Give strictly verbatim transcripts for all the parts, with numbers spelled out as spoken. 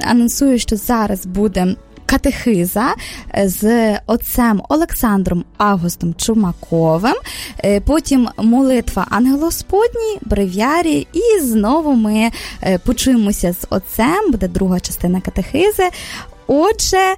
анонсую, що зараз буде катехиза з отцем Олександром Августом Чумаковим, потім молитва Ангел Господній, бревіарій, і знову ми почуємося з отцем, буде друга частина катехизи. Отже,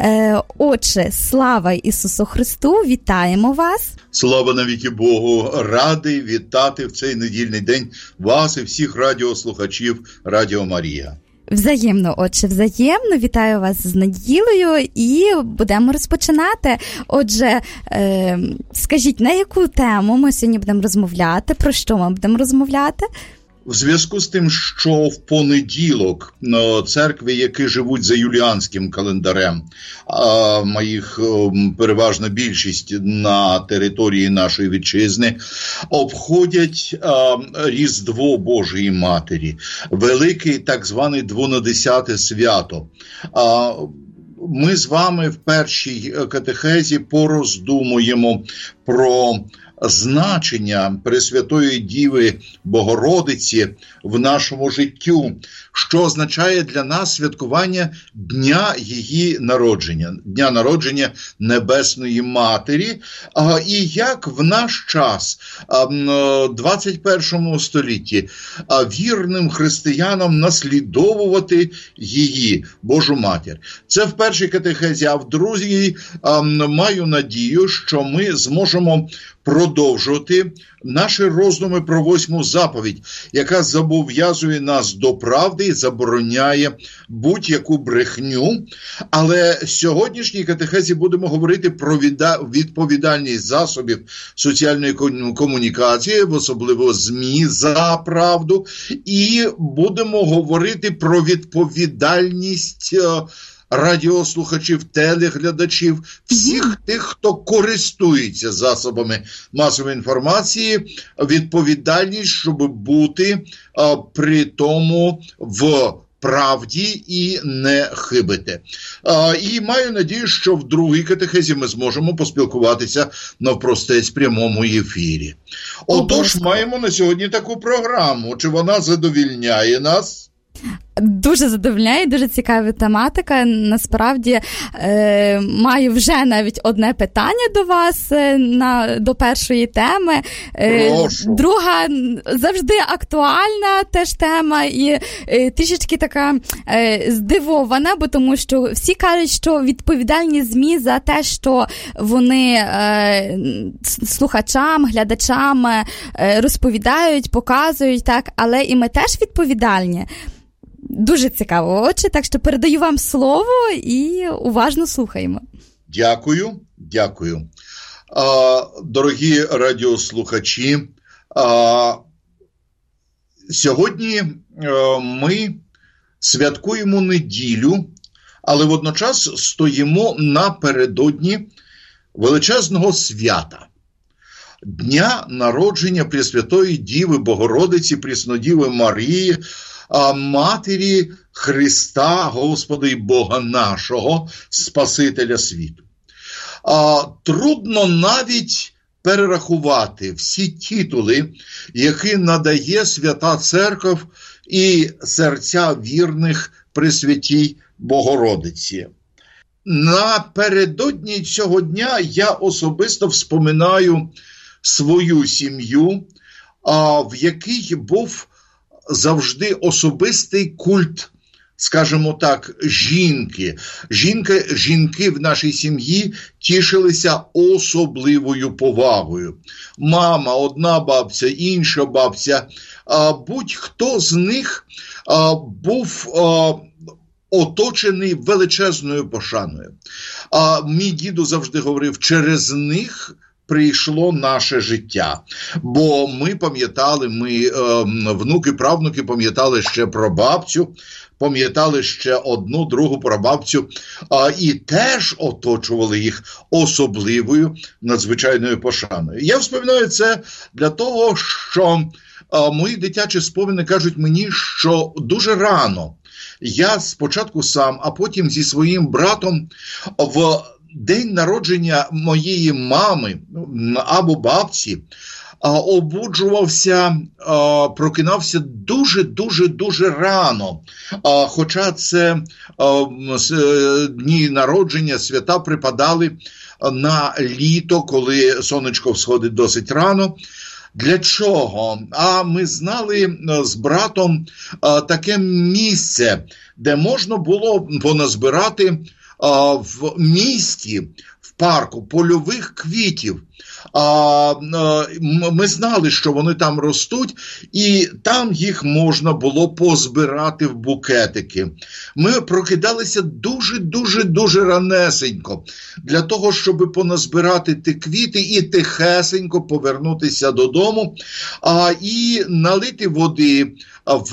Отче, слава Ісусу Христу, вітаємо вас. Слава навіки Богу, радий вітати в цей недільний день вас і всіх радіослухачів Радіо Марія. Взаємно, Отче, взаємно. Вітаю вас з неділею і будемо розпочинати. Отже, е, скажіть, на яку тему ми сьогодні будемо розмовляти, про що ми будемо розмовляти? В зв'язку з тим, що в понеділок церкви, які живуть за юліанським календарем, а моїх переважна більшість на території нашої вітчизни, обходять а, Різдво Божої Матері, велике так зване двонадесяте свято. А, ми з вами в першій катехезі пороздумуємо про значення Пресвятої Діви Богородиці в нашому життю, що означає для нас святкування Дня її народження, Дня народження Небесної Матері, і як в наш час, в двадцять першому столітті, вірним християнам наслідовувати її, Божу Матір. Це в першій катехезі, а в другій маю надію, що ми зможемо продовжувати наші роздуми про восьму заповідь, яка зобов'язує нас до правди і забороняє будь-яку брехню. Але в сьогоднішній катехезі будемо говорити про відповідальність засобів соціальної комунікації, особливо ЗМІ, за правду, і будемо говорити про відповідальність радіослухачів, телеглядачів, всіх тих, хто користується засобами масової інформації, відповідальність, щоб бути а, при тому в правді і не хибити. А, і маю надію, що в другій катехезі ми зможемо поспілкуватися навпростець прямому ефірі. Отож, маємо на сьогодні таку програму. Чи вона задовільняє нас? Дуже задовольняє, дуже цікава тематика. Насправді, е, маю вже навіть одне питання до вас е, на, до першої теми. Е, друга завжди актуальна теж тема і е, трішечки така е, здивована, бо тому що всі кажуть, що відповідальні ЗМІ за те, що вони е, слухачам, глядачам е, розповідають, показують, так, але і ми теж відповідальні. Дуже цікаво, Отче, так що передаю вам слово і уважно слухаємо. Дякую, дякую. А, дорогі радіослухачі, а, сьогодні а, ми святкуємо неділю, але водночас стоїмо напередодні величезного свята. Дня народження Пресвятої Діви Богородиці, Преснодіви Марії, Матері Христа, Господа і Бога нашого, Спасителя світу. А, трудно навіть перерахувати всі титули, які надає Свята Церков і серця вірних Пресвятій Богородиці. Напередодні цього дня я особисто вспоминаю свою сім'ю, а, в якій був завжди особистий культ, скажімо так, жінки. Жінки, жінки в нашій сім'ї тішилися особливою повагою. Мама, одна бабця, інша бабця, а, будь-хто з них а, був а, оточений величезною пошаною. А мій дідо завжди говорив, через них прийшло наше життя. Бо ми пам'ятали, ми, е, внуки, правнуки пам'ятали ще про бабцю, пам'ятали ще одну, другу прабабцю, а, і теж оточували їх особливою, надзвичайною пошаною. Я вспоминаю це для того, що а, мої дитячі спомини кажуть мені, що дуже рано я спочатку сам, а потім зі своїм братом в день народження моєї мами або бабці обуджувався, прокинався дуже-дуже-дуже рано. Хоча це дні народження, свята припадали на літо, коли сонечко всходить досить рано. Для чого? А ми знали з братом таке місце, де можна було поназбирати в місті, в парку, польових квітів. Ми знали, що вони там ростуть, і там їх можна було позбирати в букетики. Ми прокидалися дуже-дуже-дуже ранесенько, для того, щоб поназбирати ті квіти і тихесенько повернутися додому, і налити води в,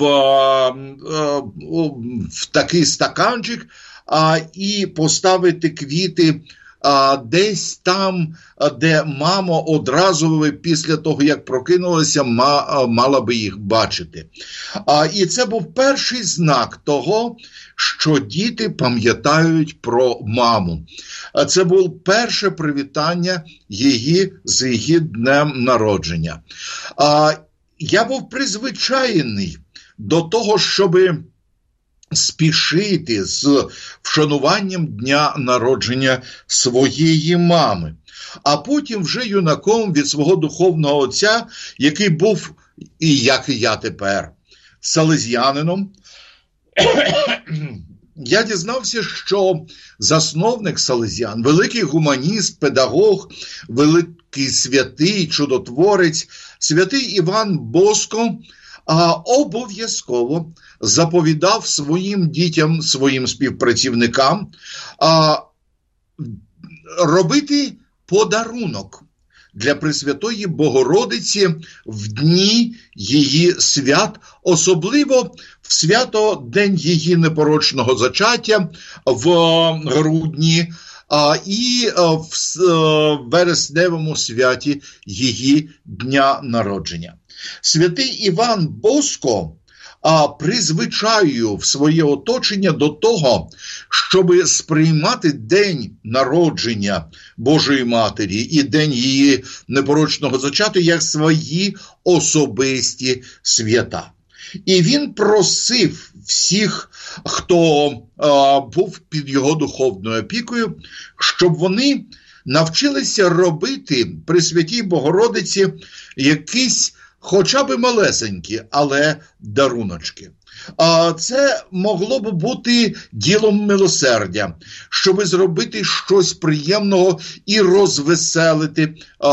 в такий стаканчик, і поставити квіти А, десь там, де мама одразу після того, як прокинулася, ма, мала би їх бачити. А, і це був перший знак того, що діти пам'ятають про маму. А це було перше привітання її з її днем народження. А, я був призвичайний до того, щоби спішити з вшануванням дня народження своєї мами. А потім вже юнаком від свого духовного отця, який був, і як і я тепер, салезіянином, я дізнався, що засновник салезіян, великий гуманіст, педагог, великий святий, чудотворець, святий Іван Боско, а обов'язково заповідав своїм дітям, своїм співпрацівникам а, робити подарунок для Пресвятої Богородиці в дні її свят, особливо в свято День її непорочного зачаття в грудні, а, і в вересневому святі її дня народження. Святий Іван Боско а, призвичаює в своє оточення до того, щоб сприймати день народження Божої Матері і день її непорочного зачаття як свої особисті свята. І він просив всіх, хто а, був під його духовною опікою, щоб вони навчилися робити при Святій Богородиці якісь хоча б малесенькі, але даруночки. А це могло б бути ділом милосердя, щоб зробити щось приємного і розвеселити а,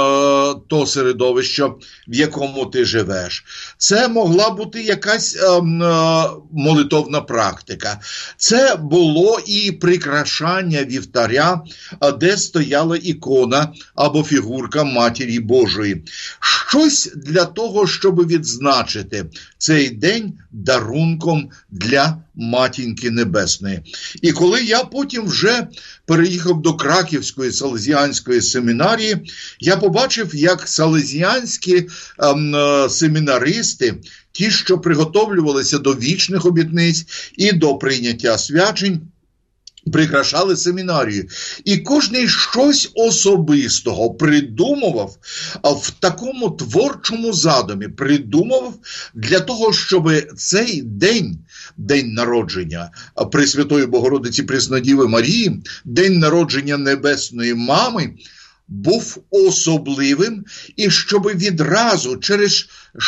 а, то середовище, в якому ти живеш. Це могла бути якась а, а, молитовна практика. Це було і прикрашання вівтаря, де стояла ікона або фігурка Матері Божої. Щось для того, щоб відзначити цей день дарунком для Матінки Небесної. І коли я потім вже переїхав до Краківської салезіанської семінарії, я побачив, як салезіанські ем, семінаристи, ті, що приготовлювалися до вічних обітниць і до прийняття свячень, прикрашали семінарію. І кожний щось особистого придумував в такому творчому задумі, придумував для того, щоб цей день, день народження Пресвятої Богородиці Преснодіви Марії, день народження Небесної Мами, був особливим, і щоб відразу через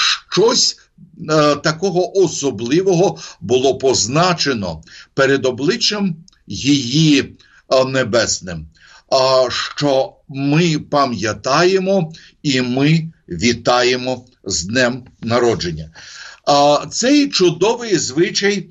щось е, такого особливого було позначено перед обличчям її небесним, що ми пам'ятаємо і ми вітаємо з днем народження. Цей чудовий звичай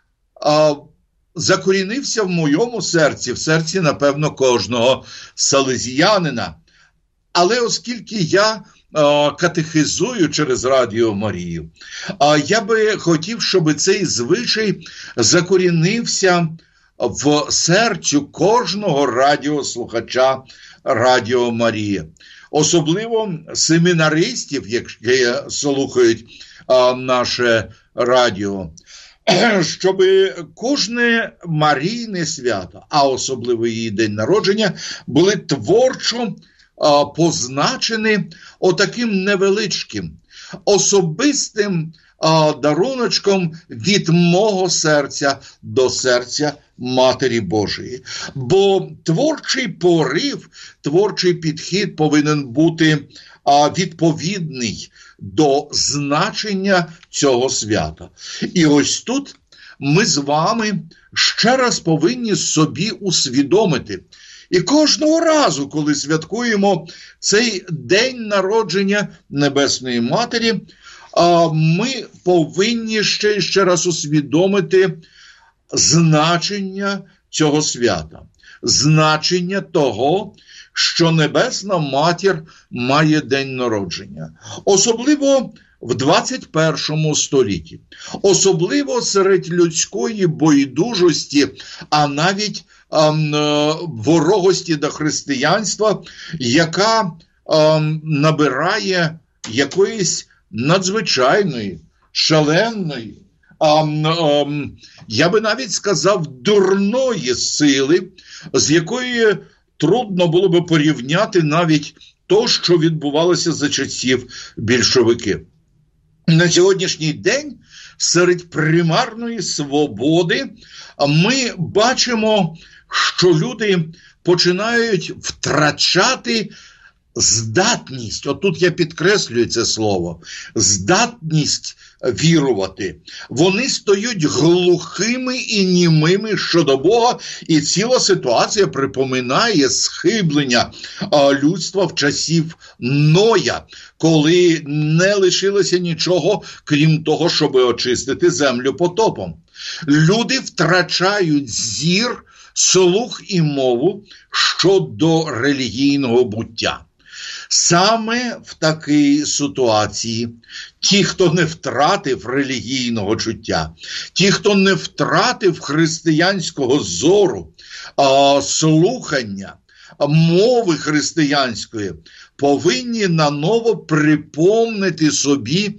закорінився в моєму серці, в серці, напевно, кожного салезіянина. Але оскільки я катехизую через Радіо Марію, я би хотів, щоб цей звичай закорінився в серцю кожного радіослухача Радіо Марія. Особливо семінаристів, які слухають а, наше радіо, щоб кожне Марійне свято, а особливо її день народження, були творчо а, позначені отаким невеличким, особистим а, даруночком від мого серця до серця Матері Божої. Бо творчий порив, творчий підхід повинен бути а, відповідний до значення цього свята. І ось тут ми з вами ще раз повинні собі усвідомити. І кожного разу, коли святкуємо цей день народження Небесної Матері, ми повинні ще, ще раз усвідомити значення цього свята. Значення того, що Небесна Матір має день народження. Особливо в двадцять першому столітті. Особливо серед людської байдужості, а навіть ем, ворогості до християнства, яка ем, набирає якоїсь надзвичайної, шаленої, ем, ем, я би навіть сказав, дурної сили, з якої трудно було би порівняти навіть то, що відбувалося за часів більшовиків. На сьогоднішній день серед примарної свободи ми бачимо, що люди починають втрачати здатність, отут я підкреслюю це слово, здатність вірувати. Вони стають глухими і німими щодо Бога, і ціла ситуація припоминає схиблення а, людства в часів Ноя, коли не лишилося нічого, крім того, щоб очистити землю потопом. Люди втрачають зір, слух і мову щодо релігійного буття. Саме в такій ситуації ті, хто не втратив релігійного чуття, ті, хто не втратив християнського зору, а, слухання, мови християнської, повинні наново припомнити собі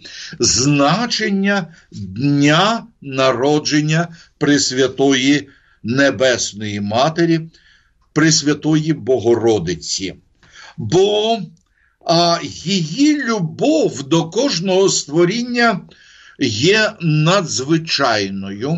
значення дня народження Пресвятої Небесної Матері, Пресвятої Богородиці. Бо а, її любов до кожного створіння є надзвичайною,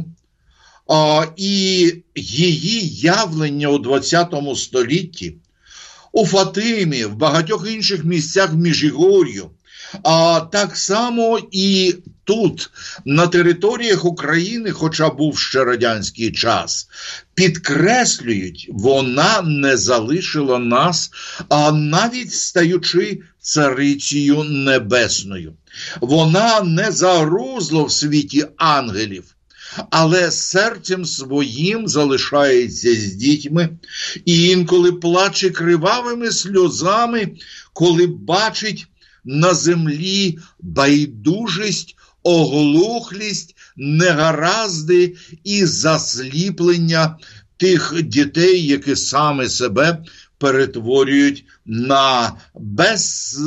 а, і її явлення у двадцятому столітті, у Фатимі, в багатьох інших місцях в Міжгір'ю, а так само і тут, на територіях України, хоча був ще радянський час, підкреслюють, вона не залишила нас, а навіть стаючи царицею небесною. Вона не загрузла в світі ангелів, але серцем своїм залишається з дітьми, і інколи плаче кривавими сльозами, коли бачить на землі байдужість, оглухлість, негаразди і засліплення тих дітей, які саме себе перетворюють на без,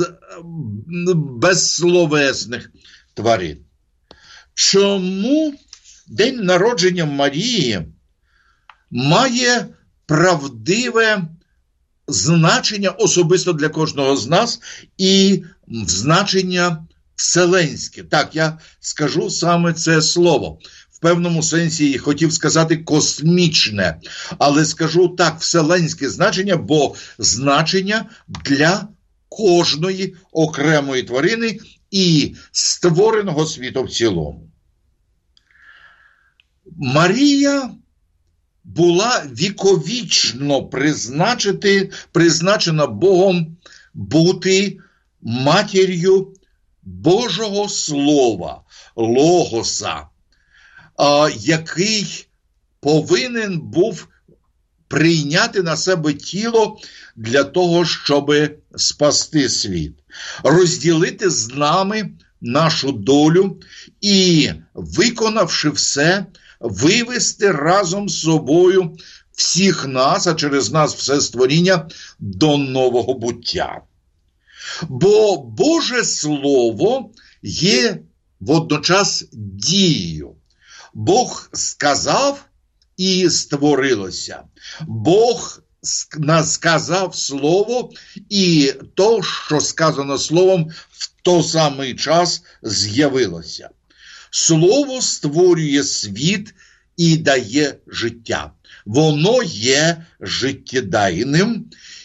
безсловесних тварин. Чому день народження Марії має правдиве значення особисто для кожного з нас і значення вселенське? Так, я скажу саме це слово. В певному сенсі хотів сказати космічне, але скажу так, вселенське значення, бо значення для кожної окремої тварини і створеного світу в цілому. Марія була віковічно призначити, призначена Богом бути матір'ю Божого Слова, Логоса, який повинен був прийняти на себе тіло для того, щоб спасти світ, розділити з нами нашу долю і, виконавши все, вивести разом з собою всіх нас, а через нас все створіння, до нового буття. Бо Боже Слово є водночас дією. Бог сказав і створилося. Бог сказав слово, і то, що сказано словом, в той самий час з'явилося. Слово створює світ і дає життя. Воно є життєдайним,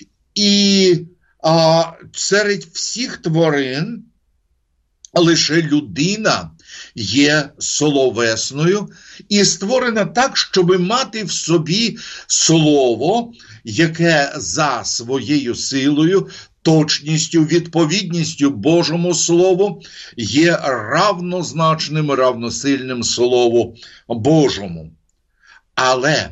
і а, серед всіх тварин лише людина є словесною і створена так, щоб мати в собі слово, яке за своєю силою, точністю, відповідністю Божому Слову є равнозначним, равносильним Слову Божому. Але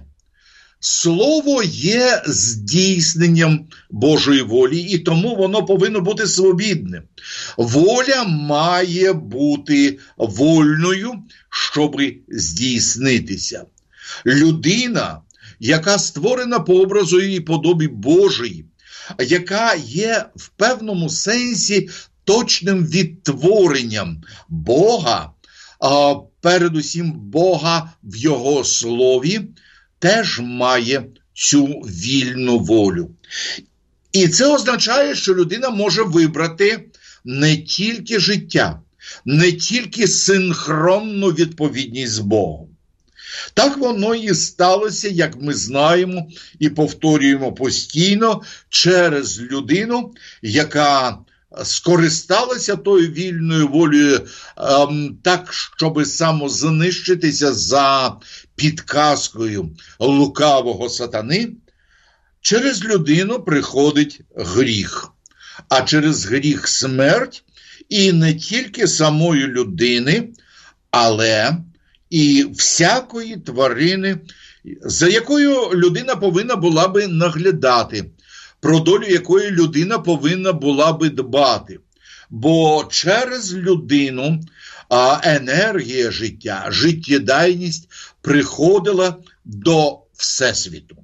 Слово є здійсненням Божої волі, і тому воно повинно бути свобідним. Воля має бути вольною, щоб здійснитися. Людина, яка створена по образу і подобі Божої, яка є в певному сенсі точним відтворенням Бога, а передусім Бога в Його Слові, теж має цю вільну волю. І це означає, що людина може вибрати не тільки життя, не тільки синхронну відповідність з Богом. Так воно і сталося, як ми знаємо і повторюємо постійно, через людину, яка скористалася тою вільною волею ем, так, щоб самознищитися за підказкою лукавого сатани. Через людину приходить гріх, а через гріх смерть, і не тільки самої людини, але і всякої тварини, за якою людина повинна була би наглядати, про долю якої людина повинна була би дбати. Бо через людину а, енергія життя, життєдайність приходила до Всесвіту.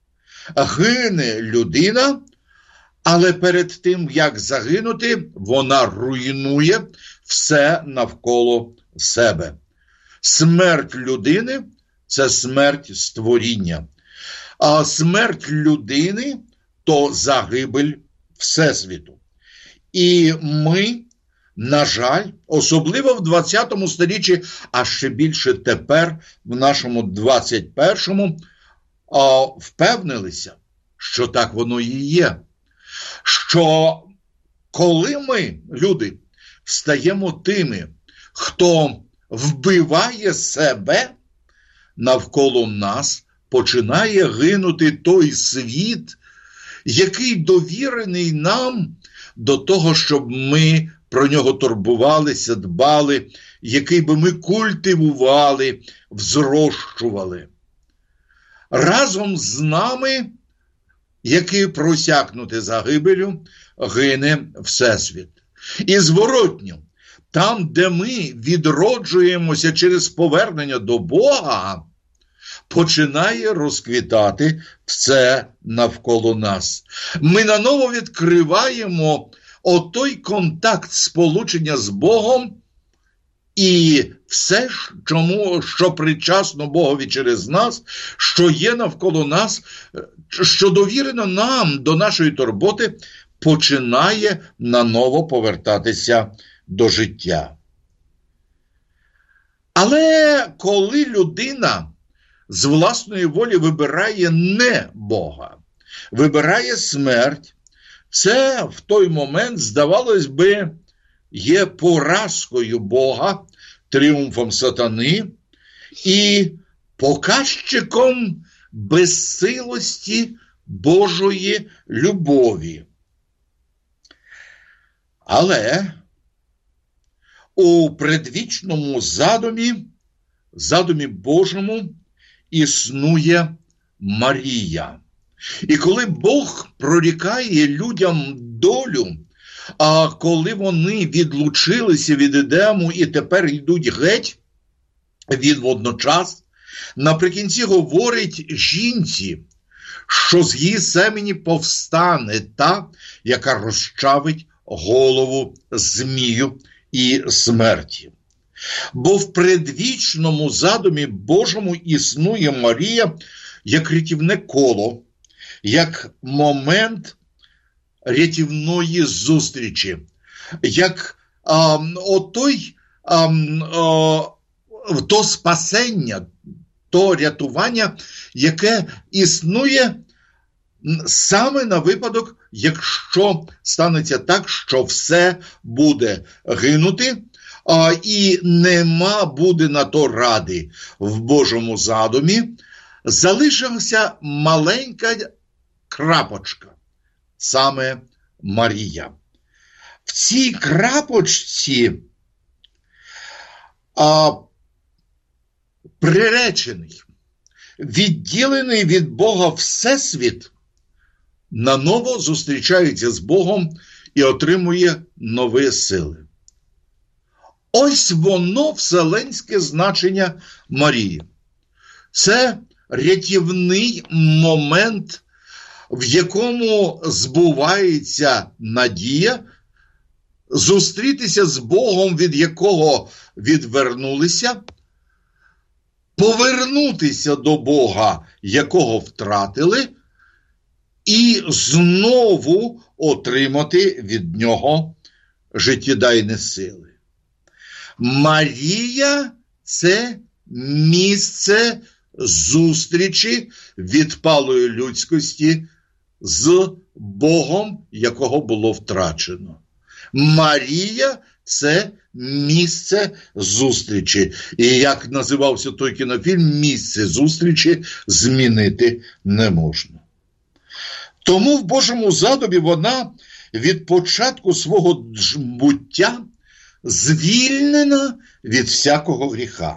Гине людина, але перед тим, як загинути, вона руйнує все навколо себе. Смерть людини – це смерть створіння. А смерть людини – то загибель Всесвіту. І ми, на жаль, особливо в двадцятому сторіччі, а ще більше тепер, в нашому двадцять першому, впевнилися, що так воно і є. Що коли ми, люди, стаємо тими, хто вбиває себе, навколо нас починає гинути той світ, який довірений нам до того, щоб ми про нього турбувалися, дбали, який би ми культивували, взрощували. Разом з нами, який просякнути загибелю, гине Всесвіт. І зворотньо, там, де ми відроджуємося через повернення до Бога, починає розквітати все навколо нас. Ми наново відкриваємо отой контакт, сполучення з Богом, і все, чому, що причасно Богові через нас, що є навколо нас, що довірено нам до нашої турботи, починає наново повертатися до життя. Але коли людина з власної волі вибирає не Бога, вибирає смерть, це в той момент, здавалось би, є поразкою Бога, тріумфом сатани і показчиком безсилості Божої любові. Але у предвічному задумі, задумі Божому, існує Марія. І коли Бог прорікає людям долю, а коли вони відлучилися від Едему і тепер йдуть геть, він водночас наприкінці говорить жінці, що з її семені повстане та, яка розчавить голову змію і смерті. Бо в предвічному задумі Божому існує Марія як рятівне коло, як момент рятівної зустрічі, як а, отой, а, а, то спасення, то рятування, яке існує саме на випадок, якщо станеться так, що все буде гинути, а, і нема буде на то ради в Божому задумі, залишилася маленька крапочка, саме Марія. В цій крапочці а, приречений, відділений від Бога Всесвіт, наново зустрічається з Богом і отримує нові сили. Ось воно вселенське значення Марії. Це рятівний момент, в якому збувається надія зустрітися з Богом, від якого відвернулися, повернутися до Бога, якого втратили, і знову отримати від нього життєдайні сили. Марія – це місце зустрічі відпалої людськості з Богом, якого було втрачено. Марія – це місце зустрічі. І як називався той кінофільм, місце зустрічі змінити не можна. Тому в Божому задумі вона від початку свого буття звільнена від всякого гріха.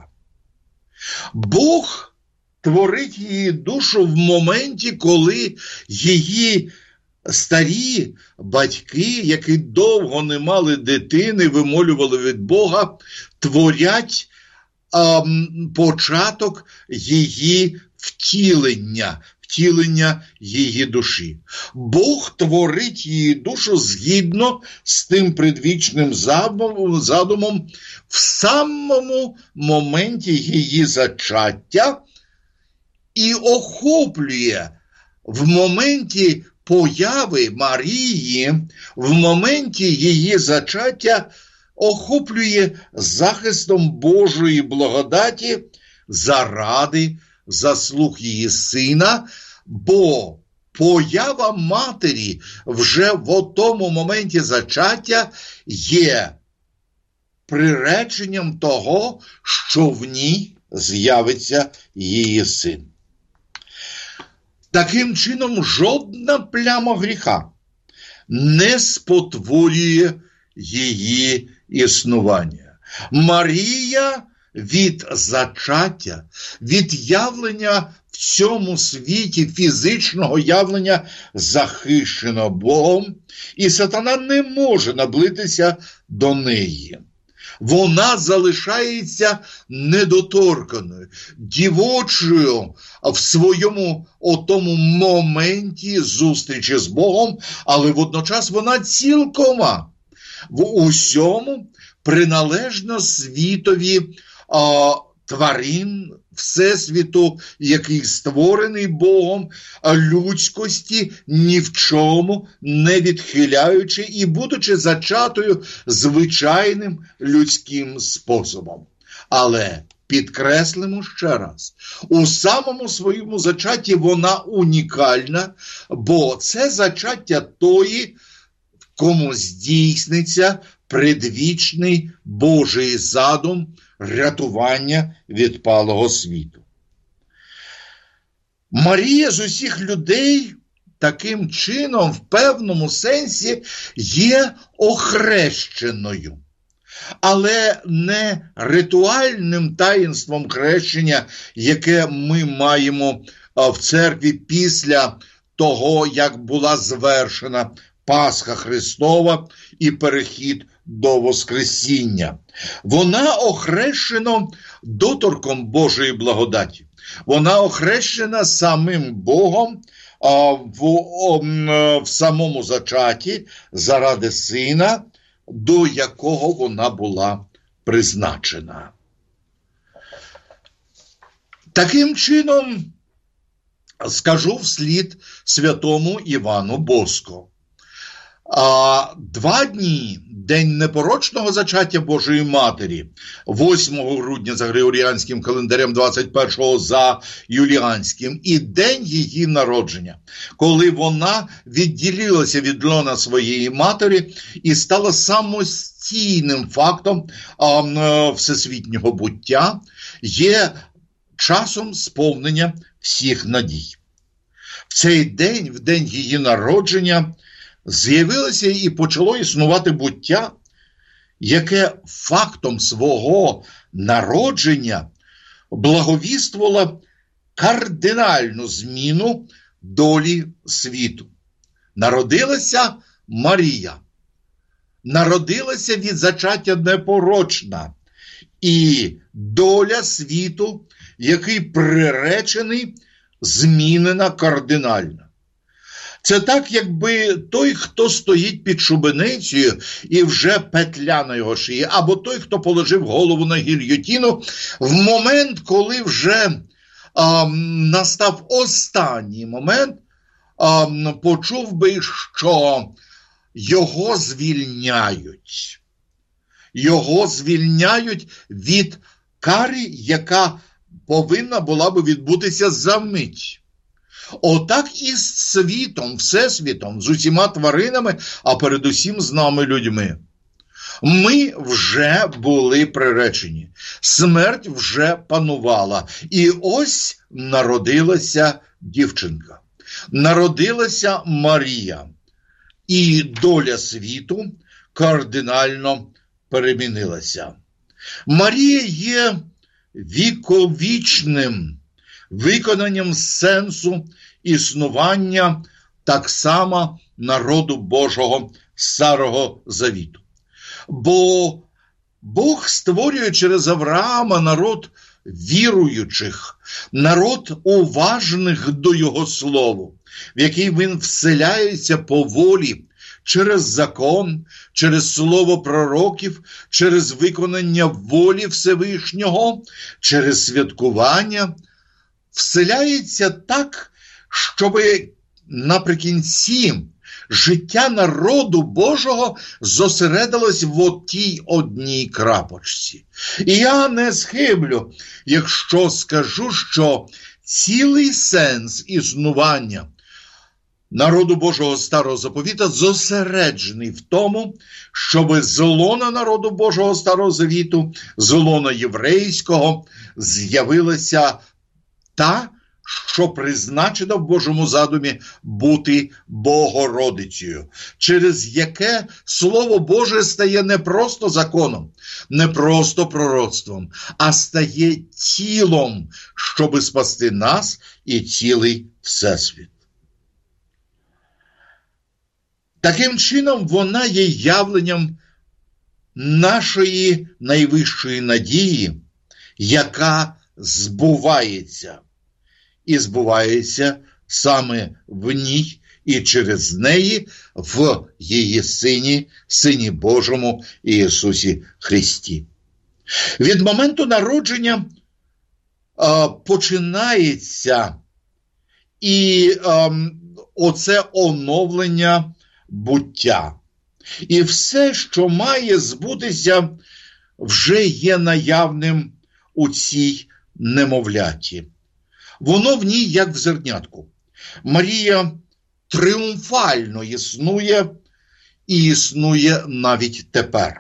Бог творить її душу в моменті, коли її старі батьки, які довго не мали дитини, вимолювали від Бога, творять а, початок її втілення, втілення її душі. Бог творить її душу згідно з тим предвічним задумом в самому моменті її зачаття і охоплює в моменті появи Марії, в моменті її зачаття охоплює захистом Божої благодаті заради заслуг її сина, бо поява матері вже в тому моменті зачаття є приреченням того, що в ній з'явиться її син. Таким чином, жодна пляма гріха не спотворює її існування. Марія від зачаття, від явлення в цьому світі, фізичного явлення, захищена Богом, і сатана не може наблизитися до неї. Вона залишається недоторканою, дівочою в своєму отому моменті зустрічі з Богом, але водночас вона цілкома в усьому приналежна світові а, тварин, всесвіту, який створений Богом, а людськості ні в чому не відхиляючи і будучи зачатою звичайним людським способом. Але підкреслимо ще раз, у самому своєму зачатті вона унікальна, бо це зачаття тої, кому здійсниться предвічний Божий задум рятування відпалого світу. Марія з усіх людей таким чином в певному сенсі є охрещеною. Але не ритуальним таїнством хрещення, яке ми маємо в церкві після того, як була звершена Пасха Христова і перехід до Воскресіння. Вона охрещена доторком Божої благодаті. Вона охрещена самим Богом а, в, о, в самому зачаті заради Сина, до якого вона була призначена. Таким чином, скажу вслід святому Івану Боско. А, два дні, день непорочного зачаття Божої Матері, восьмого грудня за Григоріанським календарем, двадцять першого за Юліанським, і день її народження, коли вона відділилася від лона своєї матері і стала самостійним фактом а, всесвітнього буття, є часом сповнення всіх надій. В цей день, в день її народження, з'явилося і почало існувати буття, яке фактом свого народження благовіствувало кардинальну зміну долі світу. Народилася Марія, народилася від зачаття непорочна, і доля світу, який приречений, змінена кардинально. Це так, якби той, хто стоїть під шубеницею і вже петля на його шиї, або той, хто положив голову на гільйотину, в момент, коли вже а, настав останній момент, а, почув би, що його звільняють. Його звільняють від кари, яка повинна була би відбутися за мить. Отак і з світом, всесвітом, з усіма тваринами, а передусім з нами людьми. Ми вже були приречені, смерть вже панувала, і ось народилася дівчинка, народилася Марія, і доля світу кардинально перемінилася. Марія є віковічним виконанням сенсу існування так само народу Божого Старого Завіту. Бо Бог створює через Авраама народ віруючих, народ уважних до Його Слову, в який він вселяється по волі, через закон, через слово пророків, через виконання волі Всевишнього, через святкування, вселяється так, щоб наприкінці життя народу Божого зосередилось в отій одній крапочці. І я не схиблю, якщо скажу, що цілий сенс існування народу Божого Старого Заповіта зосереджений в тому, щоб з лона народу Божого Старого Завіту, з лона єврейського, з'явилася та, що призначена в Божому задумі бути Богородицею, через яке Слово Боже стає не просто законом, не просто пророцтвом, а стає тілом, щоби спасти нас і цілий Всесвіт. Таким чином, вона є явленням нашої найвищої надії, яка збувається. І збувається саме в ній і через неї в її Сині, Сині Божому Ісусі Христі. Від моменту народження а, починається і а, оце оновлення буття. І все, що має збутися, вже є наявним у цій немовляті. Воно в ній, як в зернятку. Марія тріумфально існує і існує навіть тепер.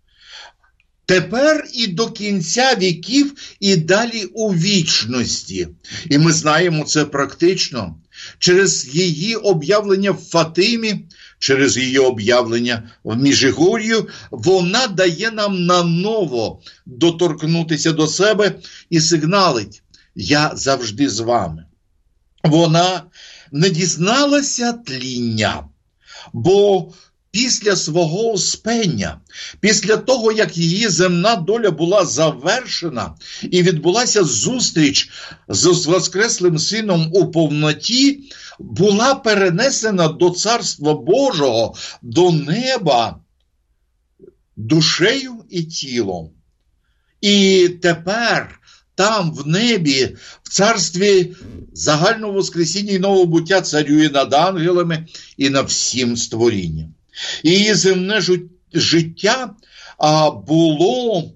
Тепер і до кінця віків, і далі у вічності. І ми знаємо це практично через її об'явлення в Фатимі, через її об'явлення в Міжгір'ї. Вона дає нам наново доторкнутися до себе і сигналить: я завжди з вами. Вона не дізналася тління, бо після свого успення, після того, як її земна доля була завершена і відбулася зустріч з Воскреслим Сином у повноті, була перенесена до Царства Божого, до неба, душею і тілом. І тепер там, в небі, в царстві загального воскресіння і нового буття царює над ангелами і над всім створінням. І її земне життя а, було,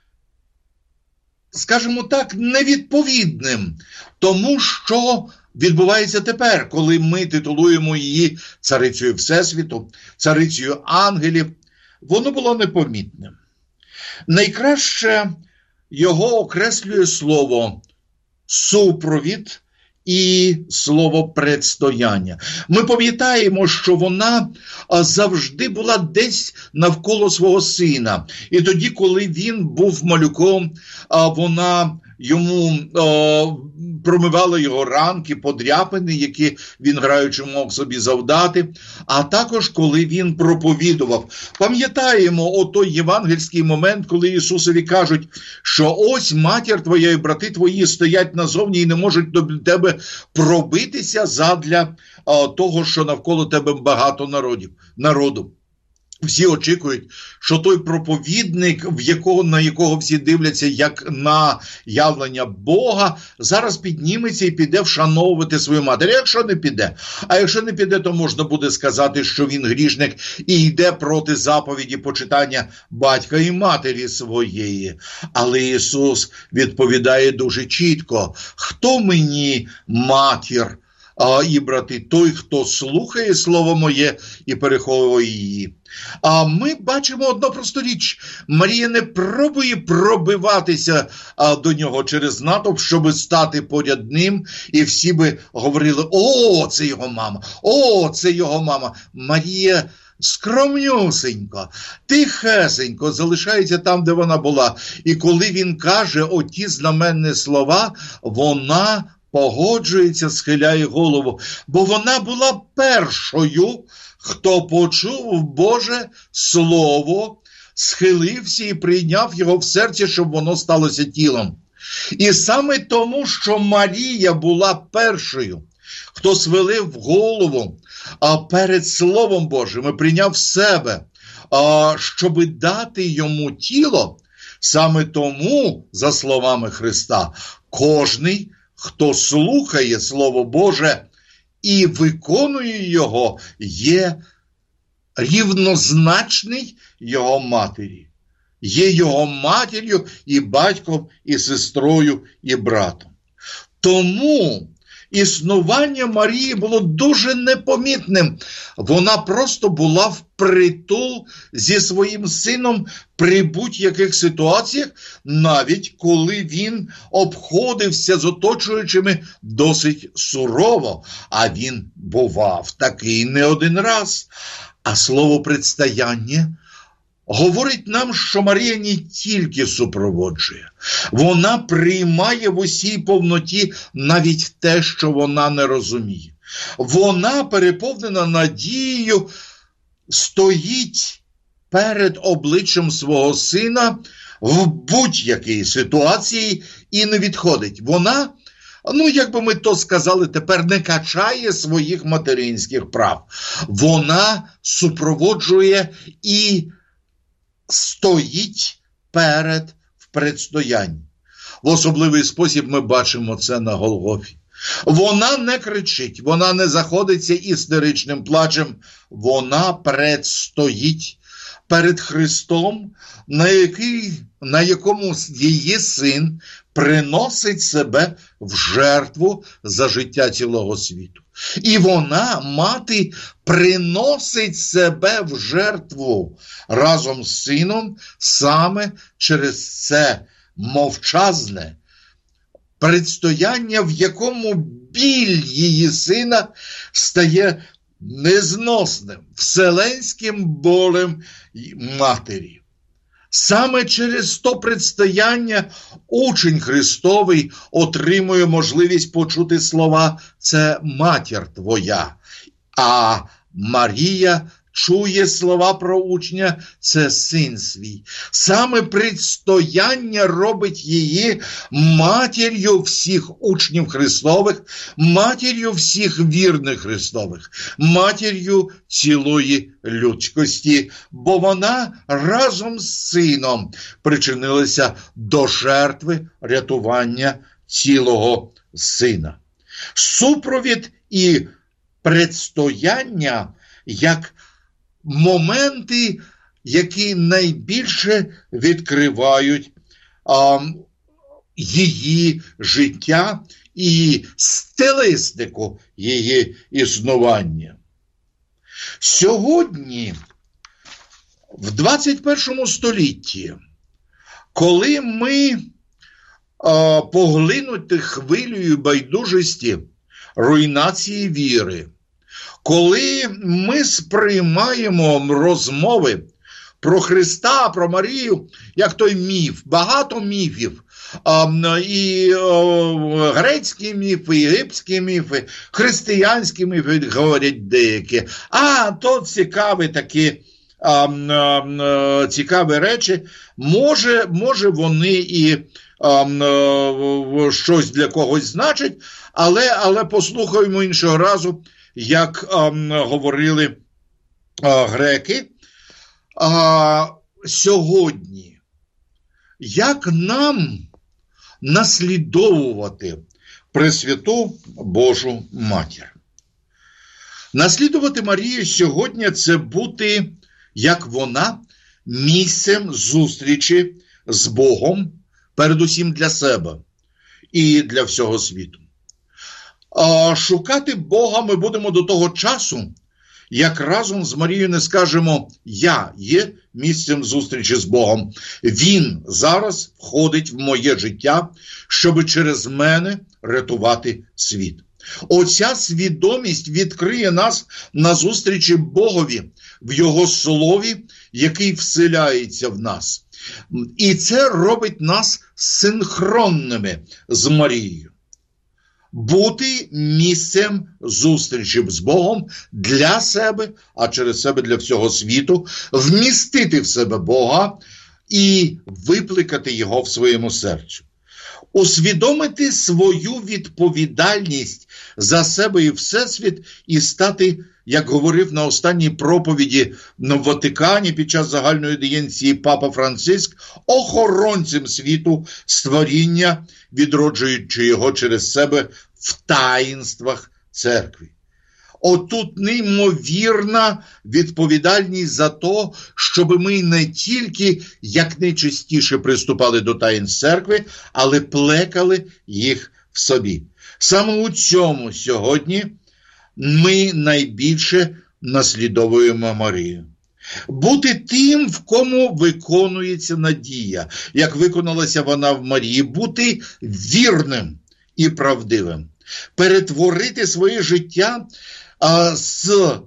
скажімо так, невідповідним тому, що відбувається тепер, коли ми титулуємо її царицею Всесвіту, царицею ангелів. Воно було непомітним. Найкраще його окреслює слово «супровід» і слово «предстояння». Ми пам'ятаємо, що вона завжди була десь навколо свого сина. І тоді, коли він був малюком, вона йому о, промивала його ранки, подряпини, які він, граючи, мог собі завдати. А також, коли він проповідував. Пам'ятаємо отой євангельський момент, коли Ісусові кажуть, що ось матір твоя і брати твої стоять назовні і не можуть до тебе пробитися задля о, того, що навколо тебе багато народів, народу. Всі очікують, що той проповідник, в якого, на якого всі дивляться як на явлення Бога, зараз підніметься і піде вшановувати свою матір. Якщо не піде, а якщо не піде, то можна буде сказати, що він грішник і йде проти заповіді почитання батька і матері своєї. Але Ісус відповідає дуже чітко: хто мені матір а, і брати? Той, хто слухає слово моє і переховує її. А ми бачимо одну просту річ. Марія не пробує пробиватися а, до нього через натовп, щоб стати поряд ним, і всі би говорили: о, це його мама, о, це його мама. Марія скромнюсенько, тихесенько залишається там, де вона була. І коли він каже оті знаменні слова, вона погоджується, схиляє голову, бо вона була першою, хто почув Боже Слово, схилився і прийняв його в серці, щоб воно сталося тілом. І саме тому, що Марія була першою, хто схилив голову а перед Словом Божим і прийняв в себе, а, щоб дати йому тіло, саме тому, за словами Христа, кожний, хто слухає Слово Боже і виконує його, є рівнозначний його матері. Є його матір'ю і батьком, і сестрою, і братом. Тому існування Марії було дуже непомітним. Вона просто була впритул зі своїм сином при будь-яких ситуаціях, навіть коли він обходився з оточуючими досить сурово. А він бував такий не один раз. А слово «предстояння» говорить нам, що Марія не тільки супроводжує, вона приймає в усій повноті навіть те, що вона не розуміє. Вона, переповнена надією, стоїть перед обличчям свого сина в будь-якій ситуації і не відходить. Вона, ну, як би ми то сказали, тепер не качає своїх материнських прав. Вона супроводжує і стоїть перед в предстоянні. В особливий спосіб ми бачимо це на Голгофі. Вона не кричить, вона не заходиться істеричним плачем, вона предстоїть перед Христом, на, який, на якому її син приносить себе в жертву за життя цілого світу. І вона, мати, приносить себе в жертву разом з сином саме через це мовчазне предстояння, в якому біль її сина стає незносним, вселенським болем матері. Саме через то предстояння учень Христовий отримує можливість почути слова «це матір твоя», а Марія чує слова про учня, це син свій. Саме предстояння робить її матір'ю всіх учнів Христових, матір'ю всіх вірних Христових, матір'ю цілої людськості, бо вона разом з сином причинилася до жертви рятування цілого сина. Супровід і предстояння як моменти, які найбільше відкривають а, її життя і стилістику її існування. Сьогодні, в двадцять першому столітті, коли ми а, поглинуті хвилею байдужості, руйнації віри, коли ми сприймаємо розмови про Христа, про Марію, як той міф, багато міфів, і грецькі міфи, і єгипетські міфи, християнські міфи, говорять деякі. А, то цікаві такі, цікаві речі, може, може вони і щось для когось значать, але, але послухаємо іншого разу, як а, говорили а, греки, а, сьогодні, як нам наслідовувати Пресвяту Божу Матір? Наслідувати Марію сьогодні – це бути, як вона, місцем зустрічі з Богом, передусім для себе і для всього світу. А шукати Бога ми будемо до того часу, як разом з Марією не скажемо «Я є місцем зустрічі з Богом». Він зараз входить в моє життя, щоб через мене рятувати світ. Оця свідомість відкриє нас на зустрічі Богові в Його Слові, який вселяється в нас. І це робить нас синхронними з Марією. Бути місцем зустрічі з Богом для себе, а через себе для всього світу, вмістити в себе Бога і викликати Його в своєму серці. Усвідомити свою відповідальність за себе і Всесвіт і стати, як говорив на останній проповіді в Ватикані під час загальної аудієнції Папа Франциск, охоронцем світу, створіння, відроджуючи його через себе в таїнствах церкви. Отут неймовірна відповідальність за те, щоб ми не тільки якнайчастіше приступали до таїн церкви, але плекали їх в собі. Саме у цьому сьогодні ми найбільше наслідовуємо Марію. Бути тим, в кому виконується надія, як виконалася вона в Марії, бути вірним і правдивим, перетворити своє життя а, з,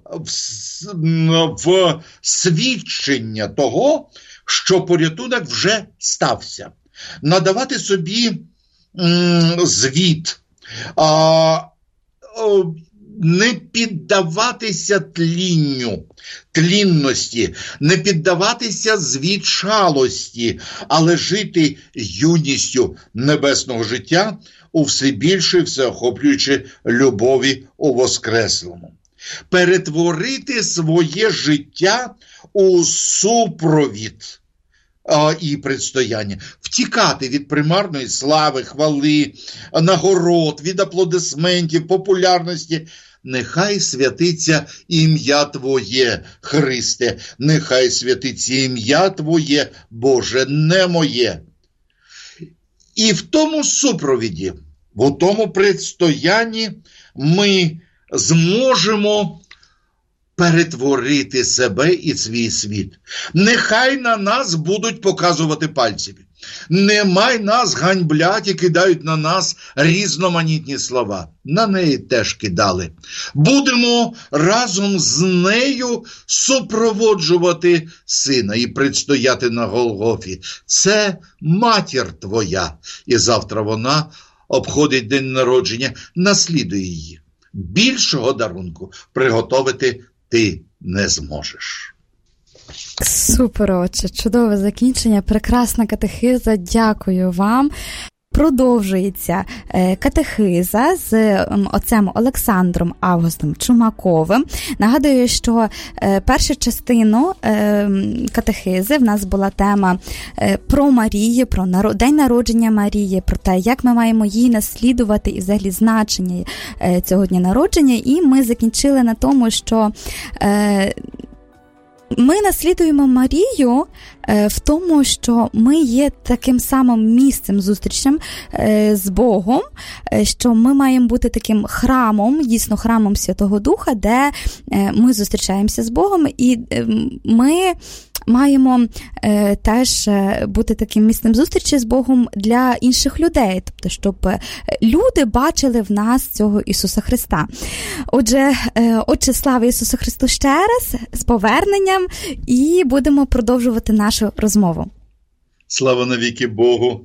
в, в свідчення того, що порятунок вже стався, надавати собі м, звіт, а, о, не піддаватися тлінню, тлінності, не піддаватися звідчалості, але жити юністю небесного життя у все більше і всеохоплюючи любові у Воскреслому. Перетворити своє життя у супровід а, і предстояння. Втікати від примарної слави, хвали, нагород, від аплодисментів, популярності. Нехай святиться ім'я Твоє, Христе, нехай святиться ім'я Твоє, Боже, не моє. І в тому супровіді, в тому предстоянні ми зможемо перетворити себе і свій світ. Нехай на нас будуть показувати пальцями. Немай нас ганьблять і кидають на нас різноманітні слова. На неї теж кидали. Будемо разом з нею супроводжувати сина і предстояти на Голгофі. Це матір твоя. І завтра вона обходить день народження. Наслідуй її. Більшого дарунку приготовити ти не зможеш. Супер, отче, чудове закінчення, прекрасна катехиза, дякую вам. Продовжується катехиза з отцем Олександром Августом Чумаковим. Нагадую, що першу частину катехизи в нас була тема про Марію, про день народження Марії, про те, як ми маємо її наслідувати і взагалі значення цього дня народження. І ми закінчили на тому, що ми наслідуємо Марію е, в тому, що ми є таким самим місцем зустрічем е, з Богом, е, що ми маємо бути таким храмом, дійсно храмом Святого Духа, де е, ми зустрічаємося з Богом, і е, ми маємо е, теж бути таким місцем зустрічі з Богом для інших людей, тобто, щоб люди бачили в нас цього Ісуса Христа. Отже, е, Отче, слава Ісусу Христу ще раз, з поверненням, і будемо продовжувати нашу розмову. Слава навіки Богу,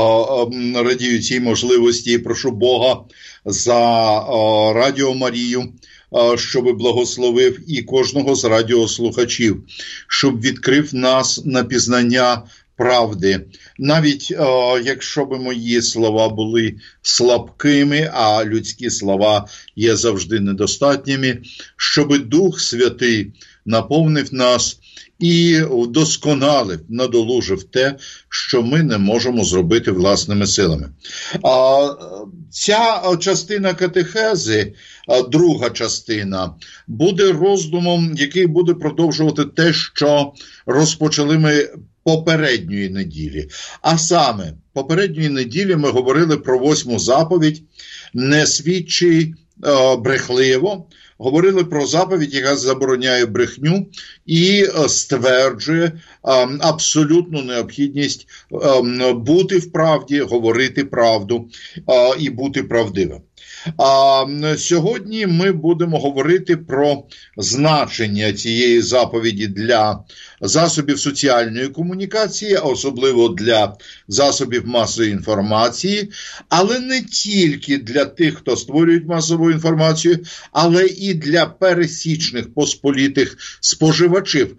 радію цій можливості і прошу Бога за Радіо Марію, щоб благословив і кожного з радіослухачів, щоб відкрив нас на пізнання правди. Навіть о, якщо б мої слова були слабкими, а людські слова є завжди недостатніми, щоб Дух Святий наповнив нас і вдосконалив, надолужив те, що ми не можемо зробити власними силами. А ця частина катехези, друга частина, буде роздумом, який буде продовжувати те, що розпочали ми попередньої неділі. А саме, попередньої неділі ми говорили про восьму заповідь «Не свідчи е, брехливо», говорили про заповідь, яка забороняє брехню і стверджує е, абсолютну необхідність е, бути в правді, говорити правду е, і бути правдивим. А сьогодні ми будемо говорити про значення цієї заповіді для засобів соціальної комунікації, а особливо для засобів масової інформації, але не тільки для тих, хто створює масову інформацію, але і для пересічних посполітих споживачів,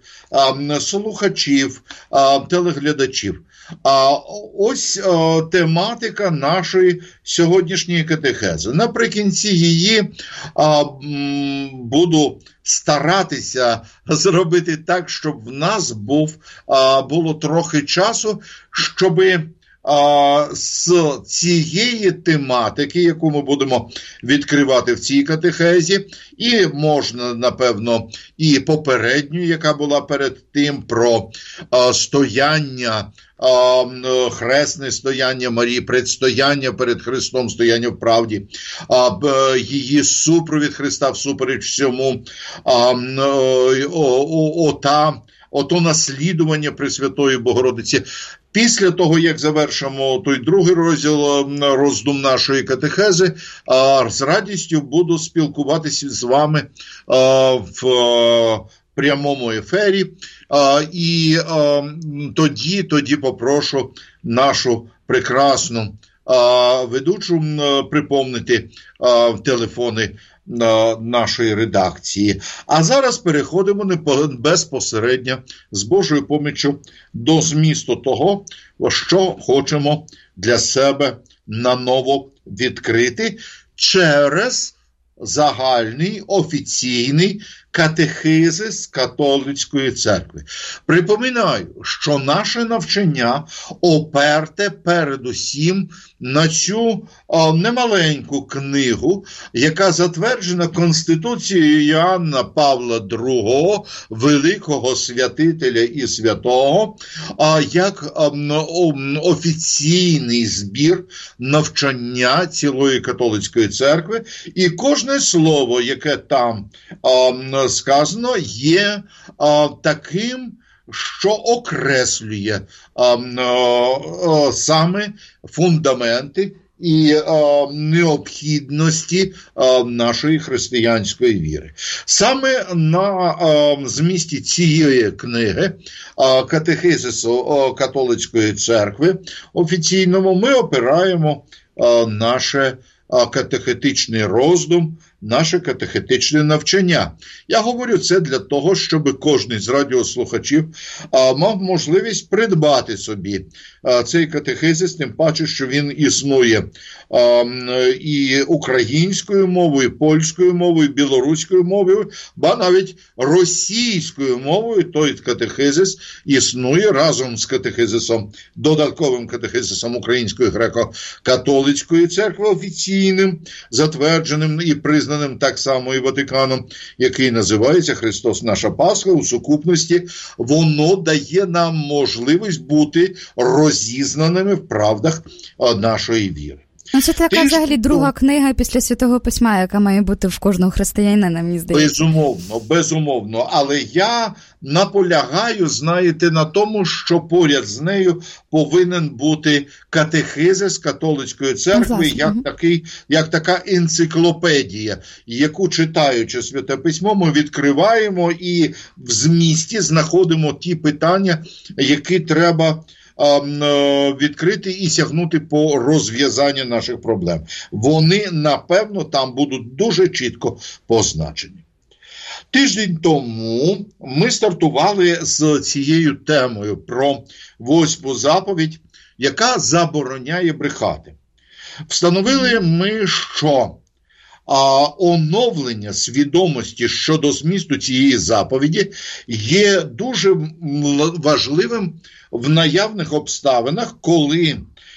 слухачів, телеглядачів. А ось а, тематика нашої сьогоднішньої катехези. Наприкінці її а, м, буду старатися зробити так, щоб в нас був, а, було трохи часу, щоби а, з цієї тематики, яку ми будемо відкривати в цій катехезі, і можна, напевно, і попередню, яка була перед тим, про а, стояння, а, хресне стояння Марії, предстояння перед Христом, стояння в правді, а, її супровід Христа всупереч всьому, а, о, о, ота, ото наслідування Пресвятої Богородиці. Після того, як завершимо той другий розділ роздум нашої катехези, з радістю буду спілкуватися з вами в прямому ефері, і тоді, тоді попрошу нашу прекрасну ведучу припомнити телефони нашої редакції. А зараз переходимо безпосередньо з Божою поміччю до змісту того, що хочемо для себе наново відкрити через загальний, офіційний катехизис католицької церкви. Припоминаю, що наше навчання оперте передусім на цю о, немаленьку книгу, яка затверджена Конституцією Іоанна Павла другого, великого святителя і святого, а, як о, о, офіційний збір навчання цілої католицької церкви, і кожне слово, яке там о, сказано, є а, таким, що окреслює а, а, саме фундаменти і а, необхідності а, нашої християнської віри. Саме на а, змісті цієї книги а, катехизису а, католицької церкви офіційному ми опираємо а, наше а, катехетичний роздум наше катехетичне навчання. Я говорю це для того, щоб кожен з радіослухачів а, мав можливість придбати собі а, цей катехизис, тим паче, що він існує а, і українською мовою, і польською мовою, і білоруською мовою, ба навіть російською мовою. Той катехизис існує разом з катехизисом, додатковим катехизисом Української греко-католицької церкви, офіційним, затвердженим і признаним так само і Ватиканом, який називається «Христос наша Пасха» у сукупності. Воно дає нам можливість бути розізнаними в правдах нашої віри. Ну, це така, взагалі, друга книга після Святого Письма, яка має бути в кожного християнина, мені здається. Безумовно, безумовно. Але я наполягаю, знаєте, на тому, що поряд з нею повинен бути катехизис католицької церкви, ну, як, такий, як така енциклопедія, яку, читаючи Святе Письмо, ми відкриваємо і в змісті знаходимо ті питання, які треба відкрити і сягнути по розв'язанню наших проблем. Вони, напевно, там будуть дуже чітко позначені. Тиждень тому ми стартували з цією темою про восьму заповідь, яка забороняє брехати. Встановили ми, що а, оновлення свідомості щодо змісту цієї заповіді є дуже важливим в наявних обставинах, коли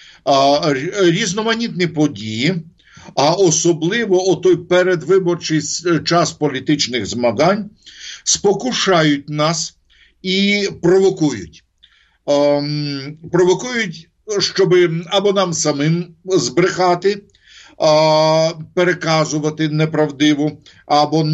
а, різноманітні події, а особливо отой передвиборчий час політичних змагань, спокушають нас і провокують. А, провокують, щоб або нам самим збрехати, а, переказувати неправдиву або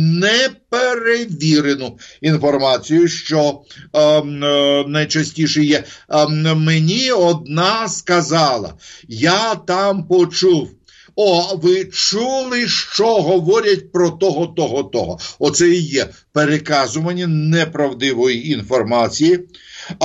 неперевірену інформацію, що а, а, найчастіше є. А, мені одна сказала, я там почув. О, ви чули, що говорять про того, того, того. Оце і є переказування неправдивої інформації. А,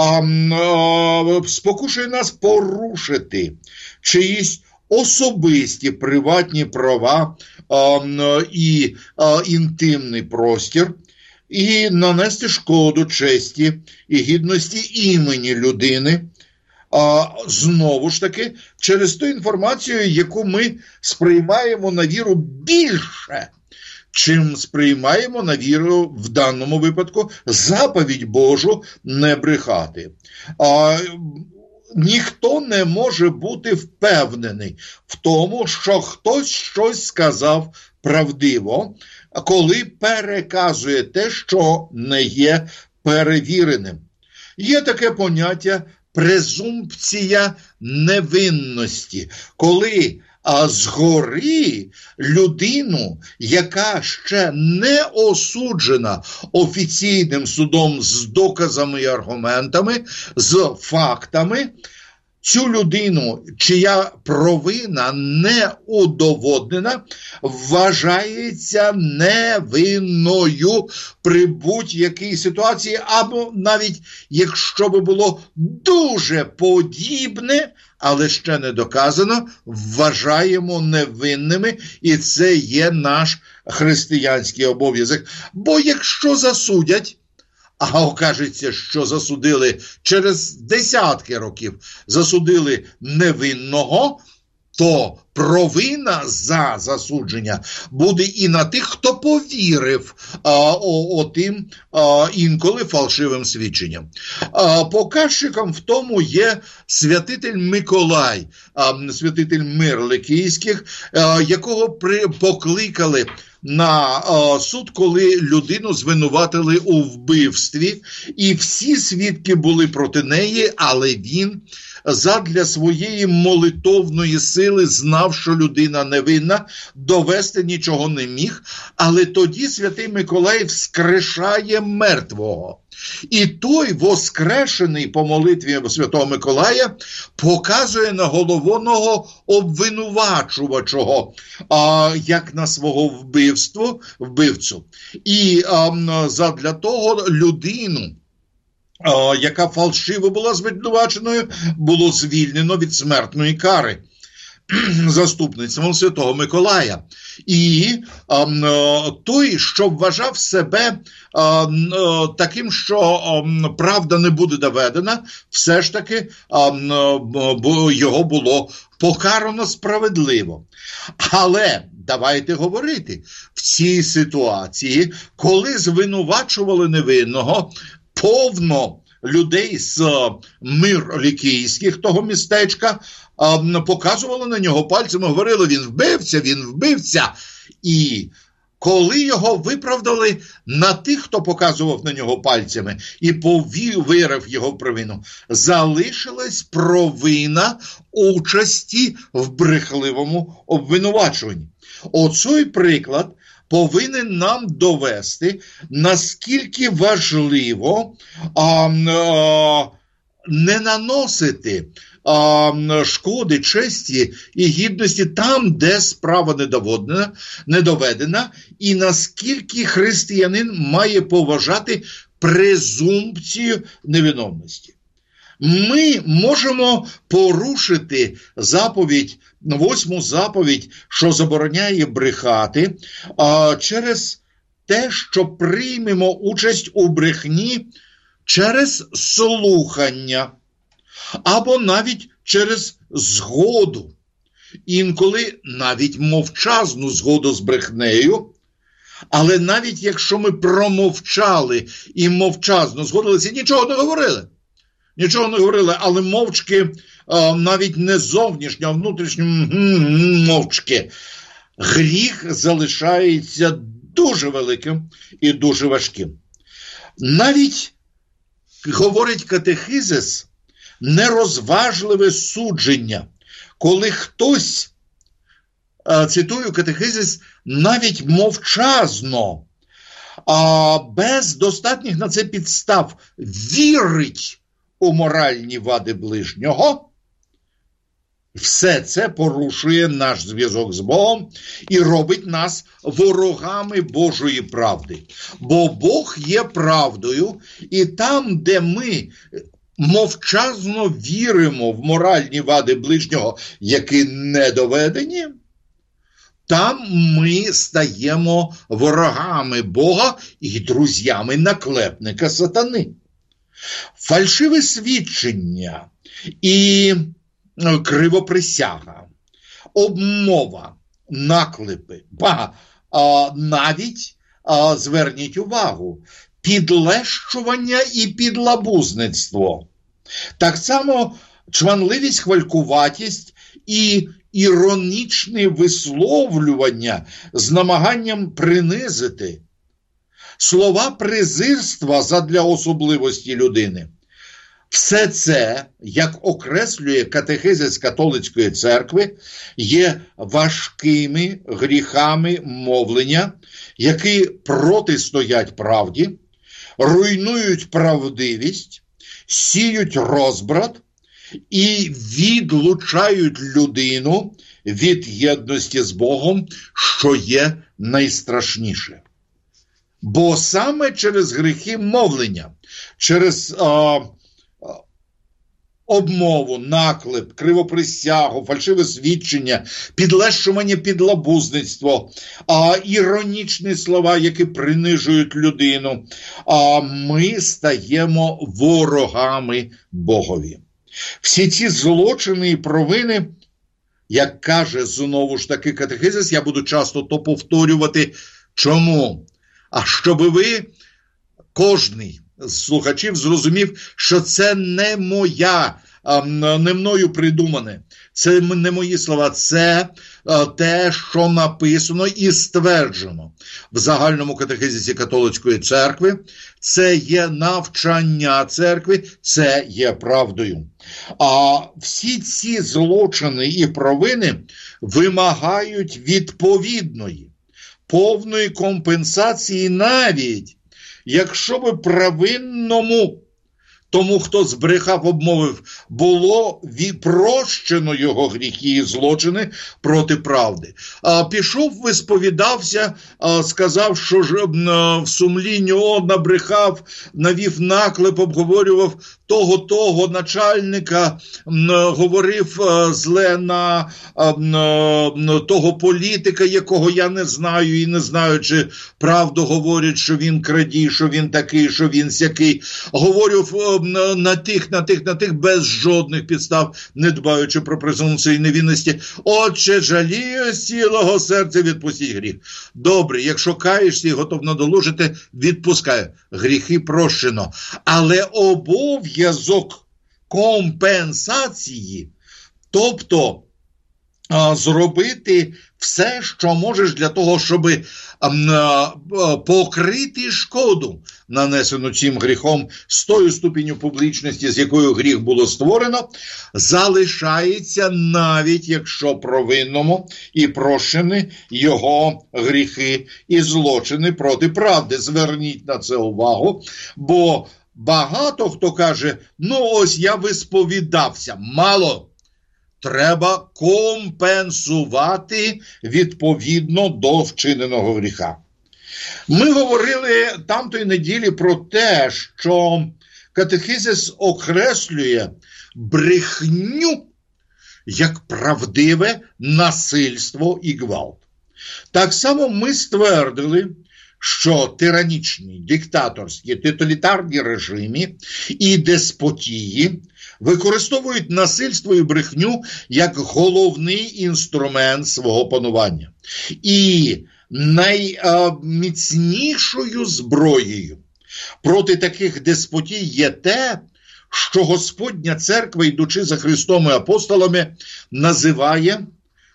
а, спокушує нас порушити чиїсь особисті приватні права а, і а, інтимний простір, і нанести шкоду честі і гідності імені людини, а, знову ж таки, через ту інформацію, яку ми сприймаємо на віру більше, чим сприймаємо на віру в даному випадку заповідь Божу не брехати. А, ніхто не може бути впевнений в тому, що хтось щось сказав правдиво, коли переказує те, що не є перевіреним. Є таке поняття презумпція невинності, коли а згори людину, яка ще не осуджена офіційним судом з доказами і аргументами, з фактами, цю людину, чия провина не удоводнена, вважається невинною при будь-якій ситуації, або навіть якщо би було дуже подібне, але ще не доказано, вважаємо невинними, і це є наш християнський обов'язок. Бо якщо засудять, а окажеться, що засудили через десятки років, засудили невинного, то провина за засудження буде і на тих, хто повірив а, о, о тим а, інколи фальшивим свідченням. А, показчиком в тому є святитель Миколай, а, святитель Мирли Київських, а, якого при, покликали на а, суд, коли людину звинуватили у вбивстві, і всі свідки були проти неї, але він задля своєї молитовної сили знав, що людина невинна, довести нічого не міг, але тоді святий Миколай вскрешає мертвого. І той, воскрешений по молитві Святого Миколая, показує на головного обвинувачувачого, а, як на свого вбивство, вбивцю. І а, задля того людину, а, яка фальшиво була звинуваченою, було звільнено від смертної кари. заступництвом Святого Миколая. І а, той, що вважав себе а, таким, що а, правда не буде доведена, все ж таки а, бо його було покарано справедливо. Але давайте говорити, в цій ситуації, коли звинувачували невинного, повно людей з мир лікійських того містечка показували на нього пальцем, говорили, він вбивця, він вбивця. І коли його виправдали на тих, хто показував на нього пальцями і повірив його в провину, залишилась провина участі в брехливому обвинувачуванні. Оцей приклад повинен нам довести, наскільки важливо а, а, не наносити а, шкоди честі і гідності там, де справа недоведена, недоведена, і наскільки християнин має поважати презумпцію невиновності. Ми можемо порушити заповідь, восьму заповідь, що забороняє брехати, а, через те, що приймемо участь у брехні через слухання або навіть через згоду. Інколи навіть мовчазну згоду з брехнею, але навіть якщо ми промовчали і мовчазно згодилися, нічого не говорили. Нічого не говорили, але мовчки, навіть не зовнішньо, а внутрішньо мовчки. Гріх залишається дуже великим і дуже важким. Навіть, говорить катехизис, нерозважливе судження, коли хтось, цитую катехизис, навіть мовчазно, а без достатніх на це підстав вірить у моральні вади ближнього, все це порушує наш зв'язок з Богом і робить нас ворогами Божої правди. Бо Бог є правдою, і там, де ми мовчазно віримо в моральні вади ближнього, які не доведені, там ми стаємо ворогами Бога і друзями наклепника сатани. Фальшиве свідчення і кривоприсяга, обмова, наклепи, ба, а, навіть, а, зверніть увагу, підлещування і підлабузництво. Так само чванливість, хвалькуватість і іронічне висловлювання з намаганням принизити. Слова презирства задля особливості людини. Все це, як окреслює катехизис католицької церкви, є важкими гріхами мовлення, які протистоять правді, руйнують правдивість, сіють розбрат і відлучають людину від єдності з Богом, що є найстрашніше. Бо саме через гріхи мовлення, через а, обмову, наклеп, кривоприсягу, фальшиве свідчення, підлещування, підлабузництво, а, іронічні слова, які принижують людину, а ми стаємо ворогами Богові. Всі ці злочини і провини, як каже знову ж таки катехизис, я буду часто то повторювати. Чому? А щоб ви, кожний з слухачів, зрозумів, що це не моя, не мною придумане, це не мої слова, це те, що написано і стверджено в загальному катехизисі католицької церкви, це є навчання церкви, це є правдою. А всі ці злочини і провини вимагають відповідної, повної компенсації, навіть якщо би провинному, тому, хто збрехав, обмовив, було прощено його гріхи і злочини проти правди. А пішов, висповідався, а, сказав, що ж а, в сумлінні, о, набрехав, навів наклеп, обговорював того-того начальника, говорив зле на того політика, якого я не знаю, і не знаю, чи правду говорять, що він крадій, що він такий, що він сякий. Говорю на тих, на тих, на тих, без жодних підстав, не дбаючи про презумпцію невинності. Отче, жалію з цілого серця, відпустіть гріх. Добре, якщо каєшся і готов надолужити, відпускаю. Гріхи прощено. Але обов'язок компенсації, тобто а, зробити все, що можеш для того, щоб а, а, покрити шкоду, нанесену цим гріхом, з тою ступенью публічності, з якою гріх було створено, залишається, навіть якщо провинному і прощені його гріхи і злочини проти правди. Зверніть на це увагу, бо багато хто каже, ну ось я висповідався. Мало. Треба компенсувати відповідно до вчиненого гріха. Ми говорили тамтої неділі про те, що катехизис окреслює брехню як правдиве насильство і гвалт. Так само ми ствердили, що тиранічні, диктаторські, тоталітарні режими і деспотії використовують насильство і брехню як головний інструмент свого панування. І найміцнішою зброєю проти таких деспотій є те, що Господня церква, йдучи за Христом і апостолами, називає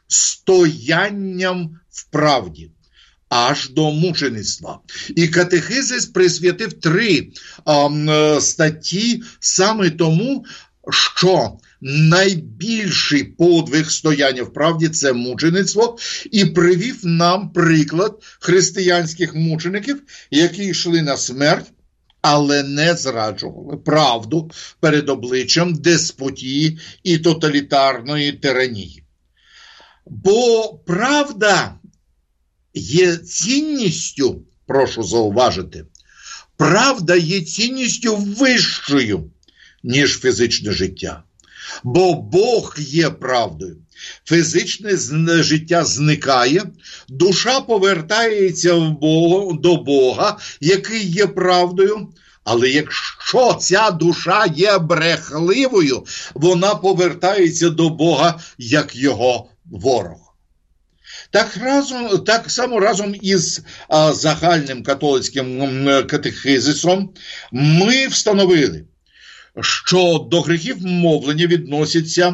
стоянням в правді. Аж до мучеництва. І катехизис присвятив три а, статті саме тому, що найбільший подвиг стояння в правді – це мучеництво, і привів нам приклад християнських мучеників, які йшли на смерть, але не зраджували правду перед обличчям деспотії і тоталітарної тиранії. Бо правда є цінністю, прошу зауважити, правда є цінністю вищою, ніж фізичне життя. Бо Бог є правдою. Фізичне життя зникає, душа повертається в Бога, до Бога, який є правдою. Але якщо ця душа є брехливою, вона повертається до Бога, як його ворог. Так, разом, так само разом із а, загальним католицьким катехизисом ми встановили, що до гріхів мовлення відносяться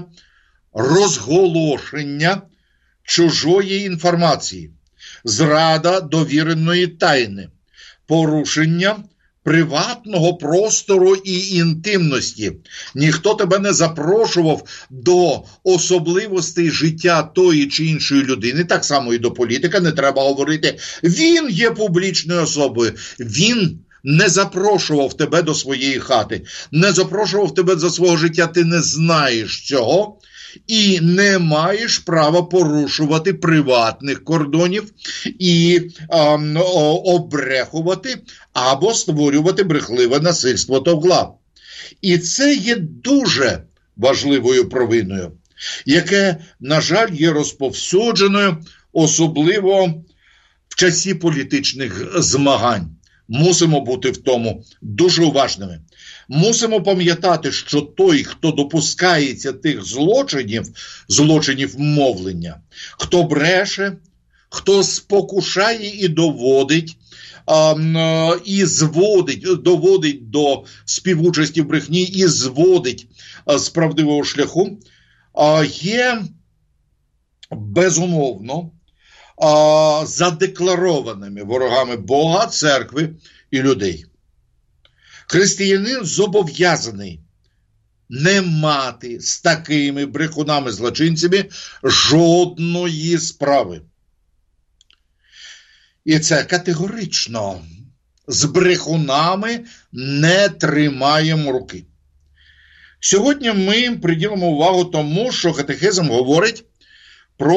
розголошення чужої інформації, зрада довіреної тайни, порушення приватного простору і інтимності. Ніхто тебе не запрошував до особливостей життя тої чи іншої людини, так само і до політика. Не треба говорити, він є публічною особою. Він не запрошував тебе до своєї хати, не запрошував тебе до свого життя, ти не знаєш цього. І не маєш права порушувати приватних кордонів і а, обрехувати або створювати брехливе насильство та вглад. І це є дуже важливою провиною, яке, на жаль, є розповсюдженою, особливо в часі політичних змагань. Мусимо бути в тому дуже уважними. Мусимо пам'ятати, що той, хто допускається тих злочинів, злочинів мовлення, хто бреше, хто спокушає і доводить, а, і зводить, доводить до співучасті в брехні і зводить а, з правдивого шляху, а, є безумовно а, задекларованими ворогами Бога, церкви і людей. Християнин зобов'язаний не мати з такими брехунами-злочинцями жодної справи. І це категорично. З брехунами не тримаємо руки. Сьогодні ми приділимо увагу тому, що катехизм говорить про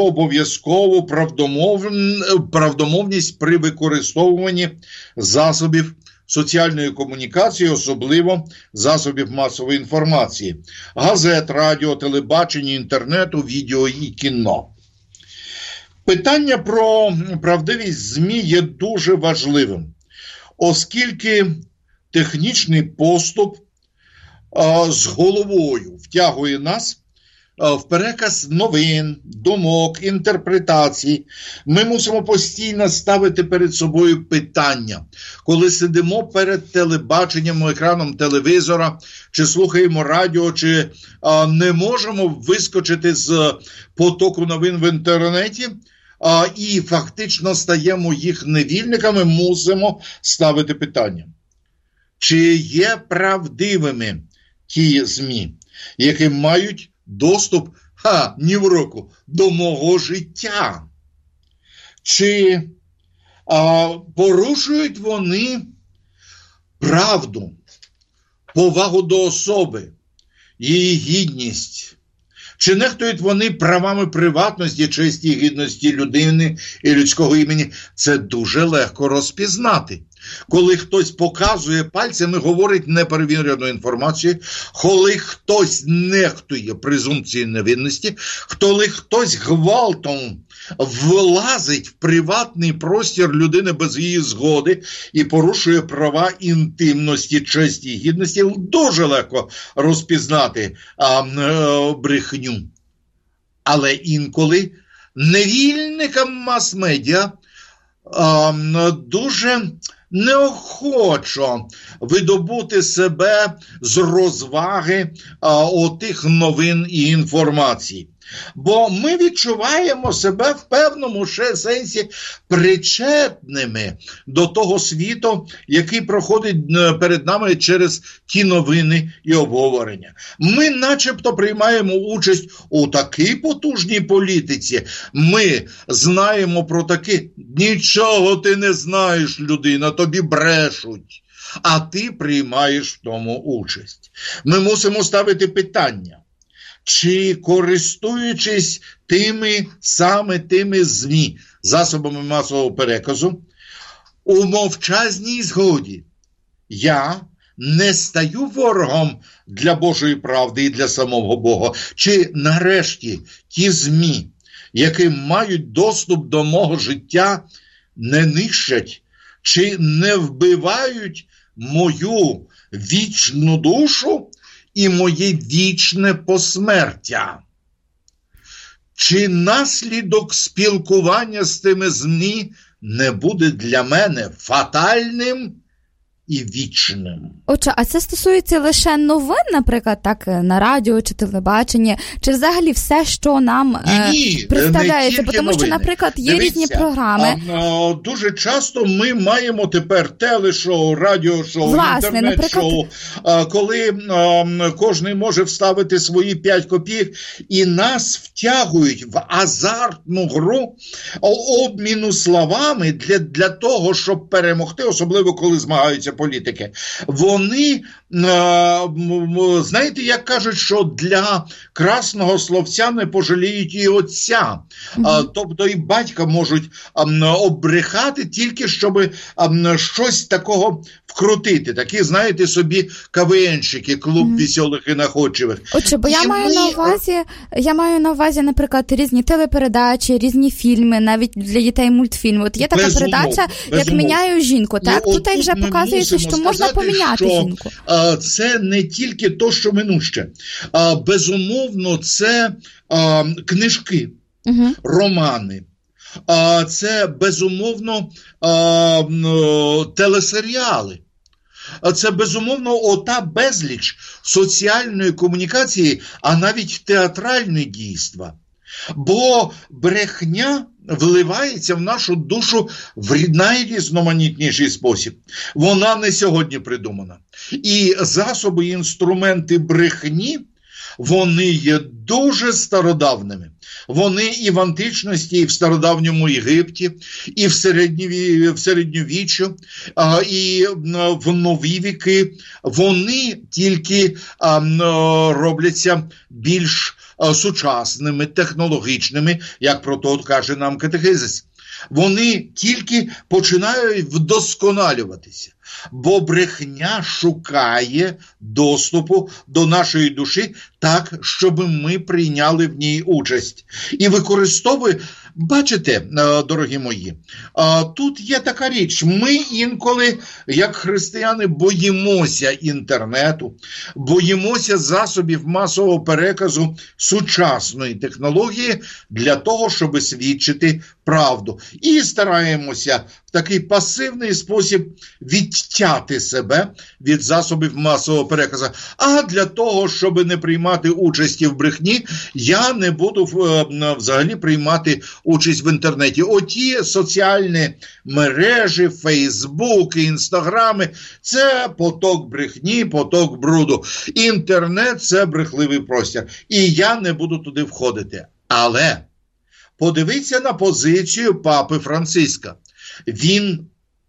обов'язкову правдомов... правдомовність при використовуванні засобів соціальної комунікації, особливо засобів масової інформації, газет, радіо, телебачення, інтернету, відео і кіно. Питання про правдивість ЗМІ є дуже важливим, оскільки технічний поступ а, з головою втягує нас а, в переказ новин, думок, інтерпретацій. Ми мусимо постійно ставити перед собою питання. Коли сидимо перед телебаченням, екраном телевізора, чи слухаємо радіо, чи а, не можемо вискочити з потоку новин в інтернеті, а, і фактично стаємо їх невільниками, мусимо ставити питання. Чи є правдивими ті ЗМІ, які мають доступ, ха, ні в року, до мого життя? Чи а, порушують вони правду, повагу до особи, її гідність? Чи нехтують вони правами приватності, честі і гідності людини і людського імені? Це дуже легко розпізнати. Коли хтось показує пальцями, говорить неперевірену інформацію, коли хтось нехтує презумпцією невинності, коли хтось гвалтом влазить в приватний простір людини без її згоди і порушує права інтимності, честі і гідності, дуже легко розпізнати а, а, брехню. Але інколи невільникам мас-медіа а, дуже неохочо видобути себе з розваги а, отих новин і інформації. Бо ми відчуваємо себе в певному ще сенсі причетними до того світу, який проходить перед нами через ті новини і обговорення. Ми начебто приймаємо участь у такій потужній політиці. Ми знаємо про таке. Нічого ти не знаєш, людина, тобі брешуть. А ти приймаєш в тому участь. Ми мусимо ставити питання. Чи користуючись тими, саме тими ЗМІ, засобами масового переказу, у мовчазній згоді я не стаю ворогом для Божої правди і для самого Бога? Чи нарешті ті ЗМІ, які мають доступ до мого життя, не нищать, чи не вбивають мою вічну душу і моє вічне посмертя? Чи наслідок спілкування з тими ЗМІ не буде для мене фатальним і вічним? Отже, а це стосується лише новин, наприклад, так, на радіо чи телебаченні, чи взагалі все, що нам Ні, е, представляється? Тому новини. що, наприклад, є Дивіться, різні програми. А, а, дуже часто ми маємо тепер телешоу, радіошоу, Власне, інтернет-шоу, наприклад... коли а, кожен може вставити свої п'ять копійок, і нас втягують в азартну гру обміну словами для, для того, щоб перемогти, особливо коли змагаються політики. Вони, знаєте, як кажуть, що для красного словця не пожаліють і отця. Mm-hmm. Тобто і батька можуть обрехати тільки, щоб щось такого вкрутити. Такі, знаєте, собі КВНщики, клуб mm-hmm. веселих і находчивих. Отже, бо я і маю ми... на увазі, я маю на увазі, наприклад, різні телепередачі, різні фільми, навіть для дітей мультфільми. От є така без передача, умов, як умов. «Міняю жінку», так? Ну, тут вже показується, що можна поміняти що, жінку. А, це не тільки то, що минуще. А, безумовно, це а, книжки, угу. романи. А, це, безумовно, а, телесеріали. А це, безумовно, ота безліч соціальної комунікації, а навіть театральне дійство. Бо брехня вливається в нашу душу в найрізноманітніший спосіб. Вона не сьогодні придумана. І засоби, і інструменти брехні, вони є дуже стародавними. Вони і в античності, і в стародавньому Єгипті, і в, середньові, в середньовіччю, і в нові віки. Вони тільки робляться більш сучасними, технологічними, як про то каже нам катехизис. Вони тільки починають вдосконалюватися, бо брехня шукає доступу до нашої душі так, щоб ми прийняли в ній участь. І використовує, бачите, дорогі мої, тут є така річ, ми інколи, як християни, боїмося інтернету, боїмося засобів масового переказу сучасної технології для того, щоб свідчити правду. І стараємося в такий пасивний спосіб відтяти себе від засобів масового переказу. А для того, щоб не приймати участі в брехні, я не буду взагалі приймати участь в інтернеті. Оті соціальні мережі, Фейсбуки, Інстаграми – це поток брехні, поток бруду. Інтернет – це брехливий простір. І я не буду туди входити. Але подивіться на позицію папи Франциска. Він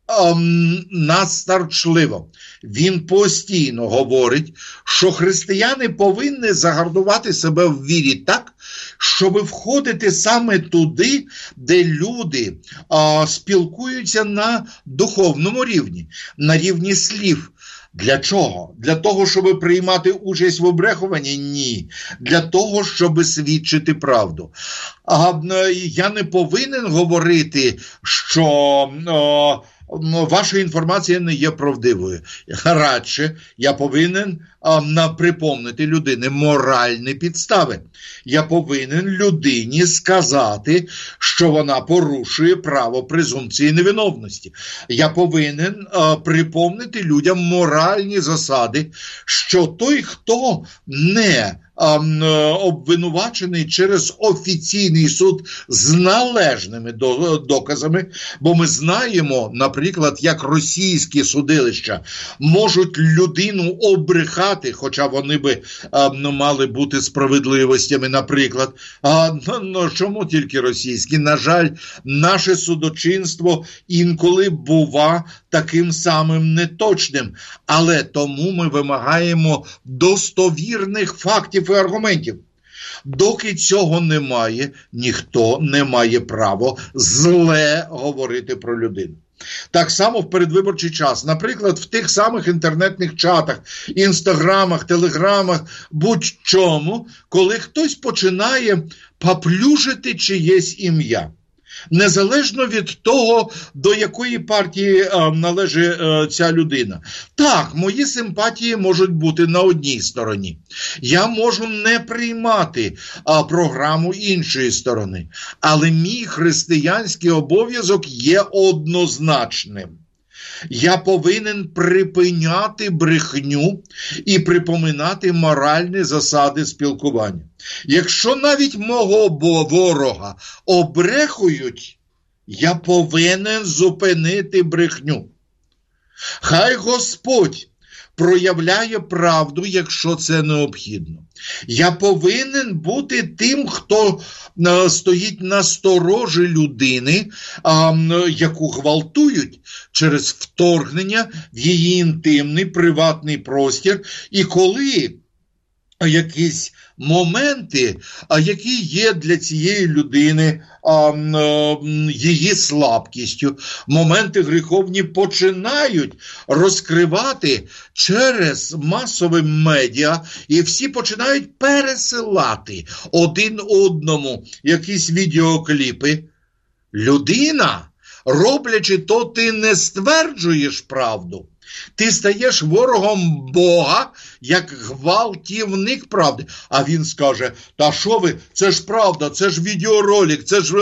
ем, настарчливо, він постійно говорить, що християни повинні загартувати себе в вірі так, щоб входити саме туди, де люди е, спілкуються на духовному рівні, на рівні слів. Для чого? Для того, щоб приймати участь в обрехуванні? Ні. Для того, щоб свідчити правду. А я не повинен говорити, що о, ваша інформація не є правдивою. Радше я повинен а, припомнити людині моральні підстави. Я повинен людині сказати, що вона порушує право презумпції невиновності. Я повинен а, припомнити людям моральні засади, що той, хто не обвинувачений через офіційний суд з належними доказами, бо ми знаємо, наприклад, як російські судилища можуть людину обрехати, хоча вони би а, мали бути справедливостями, наприклад. А, ну, чому тільки російські? На жаль, наше судочинство інколи бува таким самим неточним, але тому ми вимагаємо достовірних фактів і аргументів. Доки цього немає, ніхто не має права зле говорити про людину. Так само в передвиборчий час, наприклад, в тих самих інтернетних чатах, інстаграмах, телеграмах, будь-чому, коли хтось починає поплюжити чиєсь ім'я. Незалежно від того, до якої партії е, належить е, ця людина. Так, мої симпатії можуть бути на одній стороні. Я можу не приймати е, програму іншої сторони. Але мій християнський обов'язок є однозначним. Я повинен припиняти брехню і припоминати моральні засади спілкування. Якщо навіть мого ворога обрехують, я повинен зупинити брехню. Хай Господь проявляє правду, якщо це необхідно. Я повинен бути тим, хто а, стоїть на сторожі людини, а, яку гвалтують через вторгнення в її інтимний, приватний простір. І коли якісь моменти, які є для цієї людини а, а, її слабкістю, моменти гріховні починають розкривати через масові медіа, і всі починають пересилати один одному якісь відеокліпи. Людина, роблячи то, ти не стверджуєш правду. Ти стаєш ворогом Бога, як гвалтівник правди. А він скаже, та що ви, це ж правда, це ж відеоролик, це ж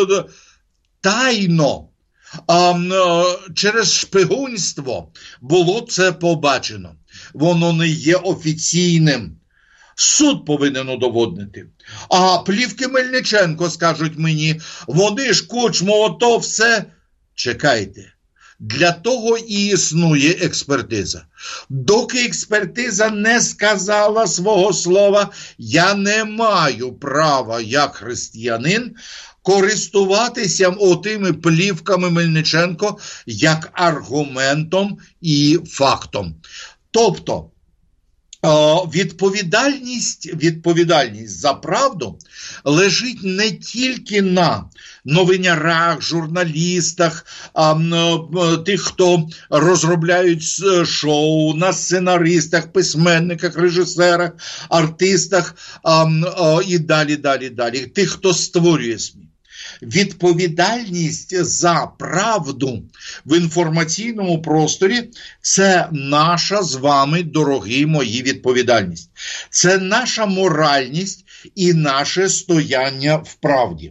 тайно. А, через шпигунство було це побачено. Воно не є офіційним. Суд повинен удоводнити. А плівки Мельниченко, скажуть мені, вони ж Кучму, ото все. Чекайте. Для того і існує експертиза. Доки експертиза не сказала свого слова, я не маю права, як християнин, користуватися отими плівками Мельниченко як аргументом і фактом. Тобто, Відповідальність, відповідальність за правду лежить не тільки на новинярах, журналістах, тих, хто розробляють шоу, на сценаристах, письменниках, режисерах, артистах і далі, далі, далі. Тих, хто створює СМІ. Відповідальність за правду в інформаційному просторі – це наша з вами, дорогі мої, відповідальність. Це наша моральність і наше стояння в правді.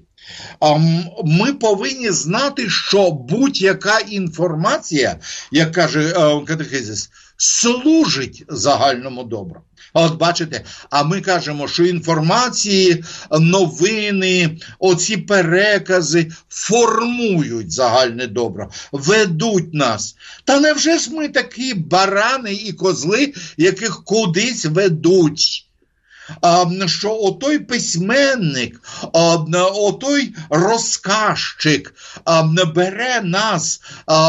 Ми повинні знати, що будь-яка інформація, як каже катехизис, служить загальному добру. От бачите, а ми кажемо, що інформації, новини, оці перекази формують загальне добро, ведуть нас. Та невже ж ми такі барани і козли, яких кудись ведуть? А, що отой письменник, а, отой розказчик а, бере нас а,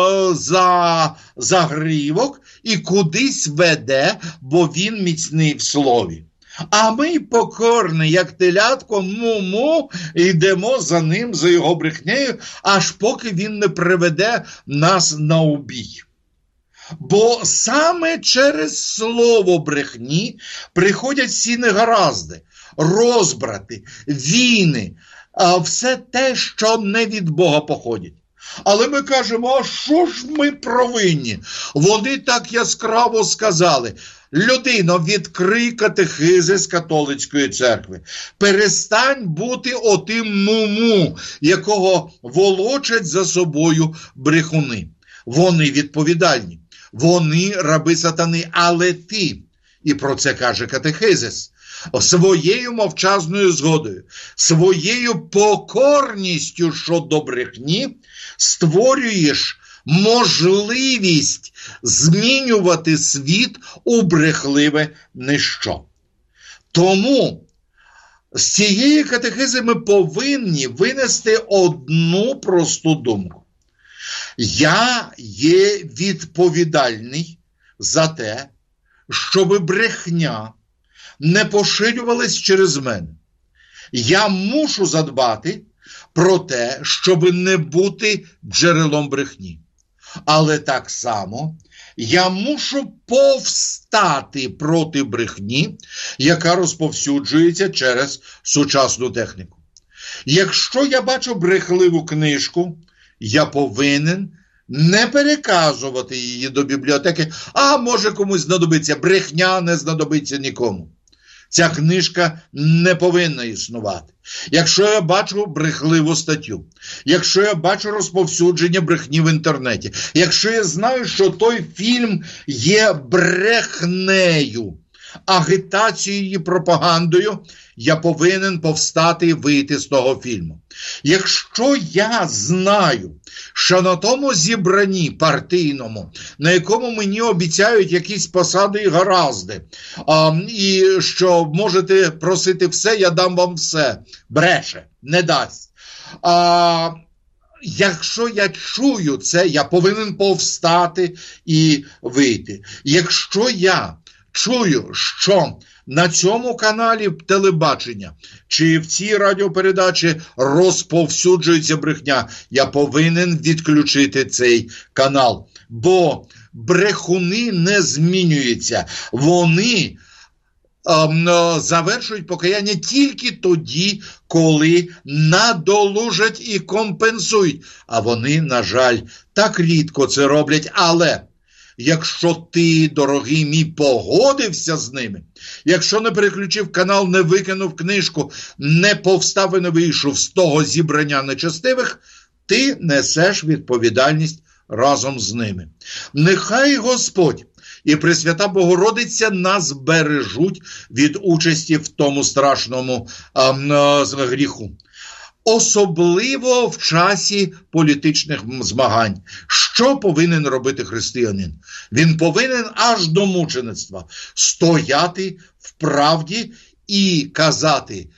за загривок і кудись веде, бо він міцний в слові. А ми покорні, як телятко, му-му, йдемо за ним, за його брехнею, аж поки він не приведе нас на убій. Бо саме через слово брехні приходять всі негаразди, розбрати, війни, все те, що не від Бога походить. Але ми кажемо, а що ж ми провинні? Вони так яскраво сказали. Людино, відкрий катехизис католицької церкви. Перестань бути отим муму, якого волочать за собою брехуни. Вони відповідальні. Вони раби сатани, але ти, і про це каже катехизис, своєю мовчазною згодою, своєю покорністю щодо брехні створюєш можливість змінювати світ у брехливе нищо. Тому з цієї катехизи ми повинні винести одну просту думку. Я є відповідальний за те, щоб брехня не поширювалась через мене. Я мушу задбати про те, щоб не бути джерелом брехні. Але так само я мушу повстати проти брехні, яка розповсюджується через сучасну техніку. Якщо я бачу брехливу книжку, я повинен не переказувати її до бібліотеки, а може комусь знадобиться. Брехня не знадобиться нікому. Ця книжка не повинна існувати. Якщо я бачу брехливу статтю, якщо я бачу розповсюдження брехні в інтернеті, якщо я знаю, що той фільм є брехнею, агітацією і пропагандою, я повинен повстати і вийти з того фільму. Якщо я знаю, що на тому зібранні партійному, на якому мені обіцяють якісь посади і гаразди, а, і що можете просити все, я дам вам все, бреше, не дасть. А, якщо я чую це, я повинен повстати і вийти. Якщо я чую, що на цьому каналі телебачення чи в цій радіопередачі розповсюджується брехня, я повинен відключити цей канал. Бо брехуни не змінюються. Вони ем, завершують покаяння тільки тоді, коли надолужать і компенсують. А вони, на жаль, так рідко це роблять, але якщо ти, дорогий мій, погодився з ними, якщо не переключив канал, не викинув книжку, не повстав і не вийшов з того зібрання нечестивих, ти несеш відповідальність разом з ними. Нехай Господь і Пресвята Богородиця нас бережуть від участі в тому страшному а, а, гріху. Особливо в часі політичних змагань. Що повинен робити християнин? Він повинен аж до мучеництва стояти в правді і казати: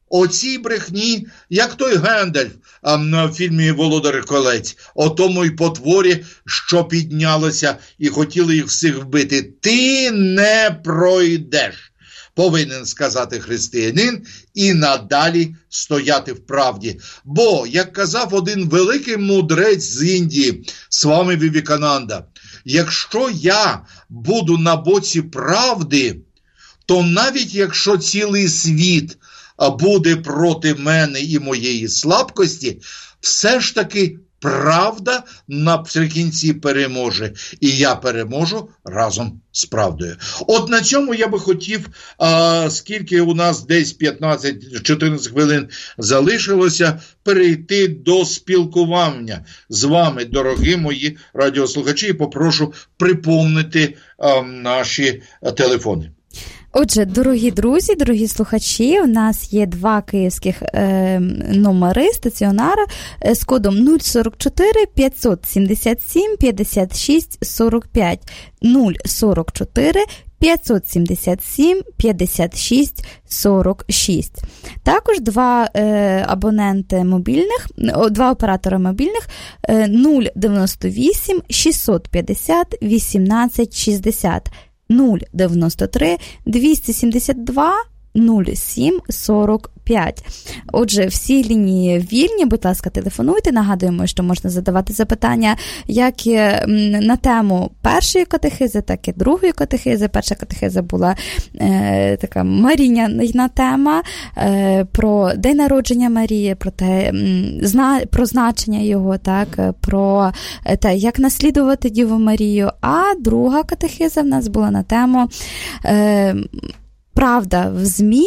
оцій брехні, як той Гендальф а, в фільмі «Володар колець», о тому й потворі, що піднялося і хотіли їх всіх вбити. Ти не пройдеш, повинен сказати християнин, і надалі стояти в правді. Бо, як казав один великий мудрець з Індії, Свамі Вівекананда, якщо я буду на боці правди, то навіть якщо цілий світ буде проти мене і моєї слабкості, все ж таки правда наприкінці переможе. І я переможу разом з правдою. От на цьому я би хотів, а, скільки у нас десь п'ятнадцять-чотирнадцять хвилин залишилося, перейти до спілкування з вами, дорогі мої радіослухачі, і попрошу припомнити а, наші телефони. Отже, дорогі друзі, дорогі слухачі, у нас є два київських е, номери стаціонара е, з кодом нуль сорок чотири п'ятсот сімдесят сім п'ятдесят шість сорок п'ять, нуль сорок чотири п'ятсот сімдесят сім п'ятдесят шість сорок шість. Також два е, абоненти мобільних, два оператора мобільних е, нуль дев'яносто вісім шістсот п'ятдесят вісімнадцять шістдесят, нуль дев'яносто три двісті сімдесят два нуль сім сорок п'ять. Отже, всі лінії вільні, будь ласка, телефонуйте. Нагадуємо, що можна задавати запитання як на тему першої катехизи, так і другої катехизи. Перша катехиза була е, така Марійна тема, е, про день народження Марії, про те, зна, про значення його, так, про те, як наслідувати Діву Марію. А друга катехиза в нас була на тему е, правда в ЗМІ,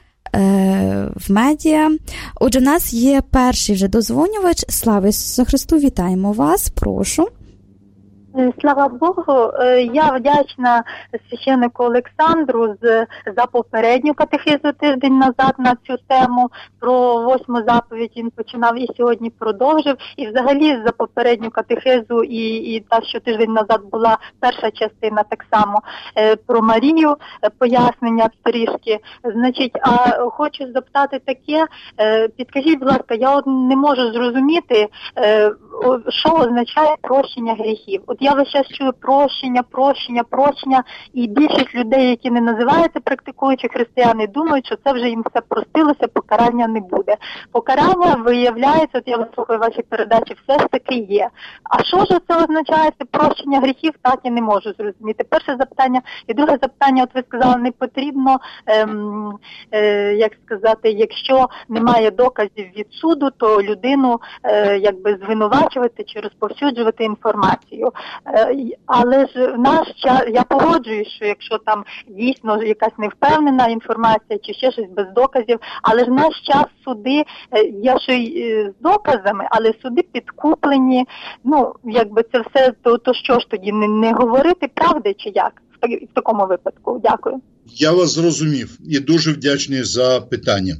в медіа. Отже, в нас є перший вже дозвонювач. Слава Ісусу Христу, вітаємо вас, прошу. Слава Богу, я вдячна священнику Олександру за попередню катехизу тиждень назад на цю тему. Про восьму заповідь він починав і сьогодні продовжив. І взагалі за попередню катехизу і, і та, що тиждень назад була перша частина так само про Марію, пояснення трішки. Значить, а хочу запитати таке, підкажіть, будь ласка, я от не можу зрозуміти, що означає прощення гріхів. От я весь час чую прощення, прощення, прощення, і більшість людей, які не називаються практикуючі християни, думають, що це вже їм все простилося, покарання не буде. Покарання, виявляється, от я вислухаю ваші передачі, все ж таки є. А що ж це означає, це прощення гріхів, так і не можу зрозуміти. Перше запитання. І друге запитання, от ви сказали, не потрібно, ем, е, як сказати, якщо немає доказів від суду, то людину е, якби звинувачувати чи розповсюджувати інформацію. Але ж в наш час, я погоджуюсь, що якщо там дійсно якась невпевнена інформація чи ще щось без доказів, але ж в наш час суди, є ще й з доказами, але суди підкуплені, ну, якби це все, то, то що ж тоді, не, не говорити правди чи як в, в такому випадку? Дякую. Я вас зрозумів і дуже вдячний за питання.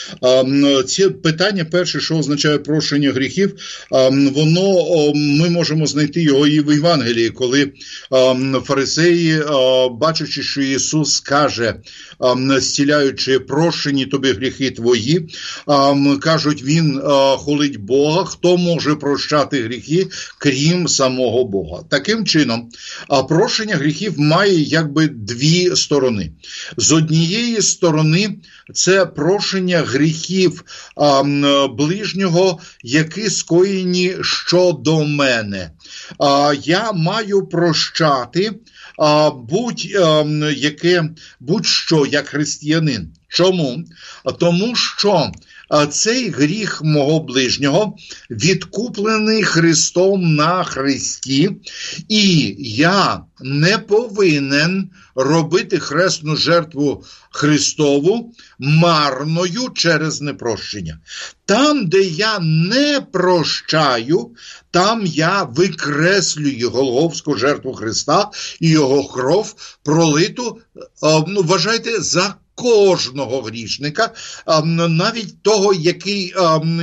Ці питання, перше, що означає прощення гріхів, воно, ми можемо знайти його і в Євангелії, коли фарисеї, бачачи, що Ісус каже, зціляючи прощені тобі гріхи твої, кажуть, Він хулить Бога, хто може прощати гріхи, крім самого Бога. Таким чином, прощення гріхів має якби дві сторони. З однієї сторони, це прощення гріхів а, ближнього, які скоєні щодо мене. А, я маю прощати а, будь-яке, будь-що, як християнин. Чому? Тому що цей гріх мого ближнього відкуплений Христом на хресті, і я не повинен робити хресну жертву Христову марною через непрощення. Там, де я не прощаю, там я викреслюю Голгофську жертву Христа і його кров пролиту, ну, вважайте, за кожного грішника, навіть того, який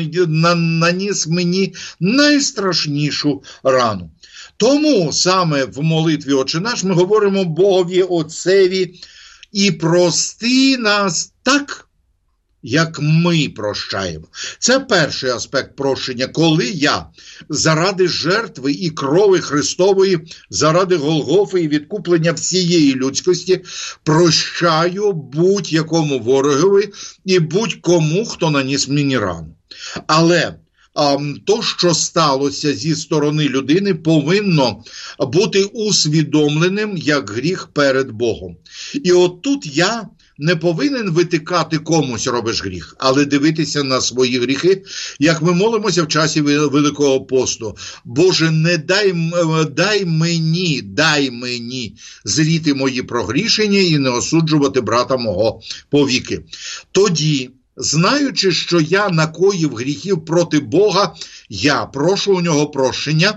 наніс мені найстрашнішу рану. Тому саме в молитві «Отче наш» ми говоримо Богові Отцеві: «І прости нас так, як ми прощаємо. Це перший аспект прощення, коли я заради жертви і крови Христової, заради Голгофи і відкуплення всієї людськості прощаю будь-якому ворогові і будь-кому, хто наніс мені рану. Але а, то, що сталося зі сторони людини, повинно бути усвідомленим як гріх перед Богом. І от тут я не повинен витикати комусь робиш гріх, але дивитися на свої гріхи, як ми молимося в часі Великого посту. Боже, не дай, дай мені, дай мені зріти мої прогрішення і не осуджувати брата мого повіки. Тоді, знаючи, що я накоїв гріхів проти Бога, я прошу у нього прощення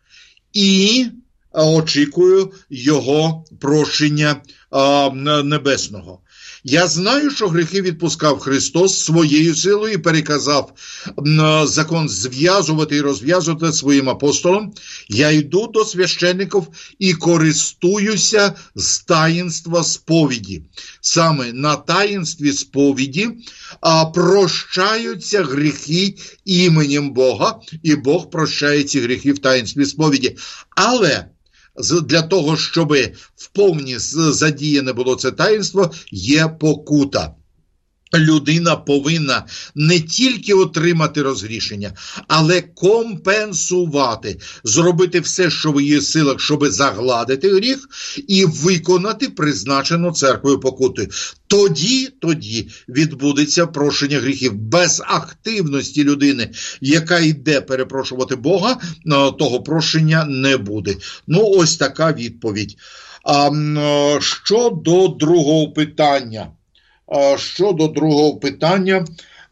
і очікую його прощення а, небесного. Я знаю, що гріхи відпускав Христос своєю силою і переказав закон зв'язувати і розв'язувати своїм апостолам. Я йду до священників і користуюся з таїнства сповіді. Саме на таїнстві сповіді а, прощаються гріхи іменем Бога, і Бог прощає ці гріхи в таїнстві сповіді. Але для того, щоб вповні задіяне було це таїнство, є покута. Людина повинна не тільки отримати розгрішення, але компенсувати, зробити все, що в її силах, щоб загладити гріх і виконати призначену церквою покути. Тоді, тоді відбудеться прощення гріхів. Без активності людини, яка йде перепрошувати Бога, того прощення не буде. Ну, ось така відповідь. А щодо другого питання, Щодо другого питання,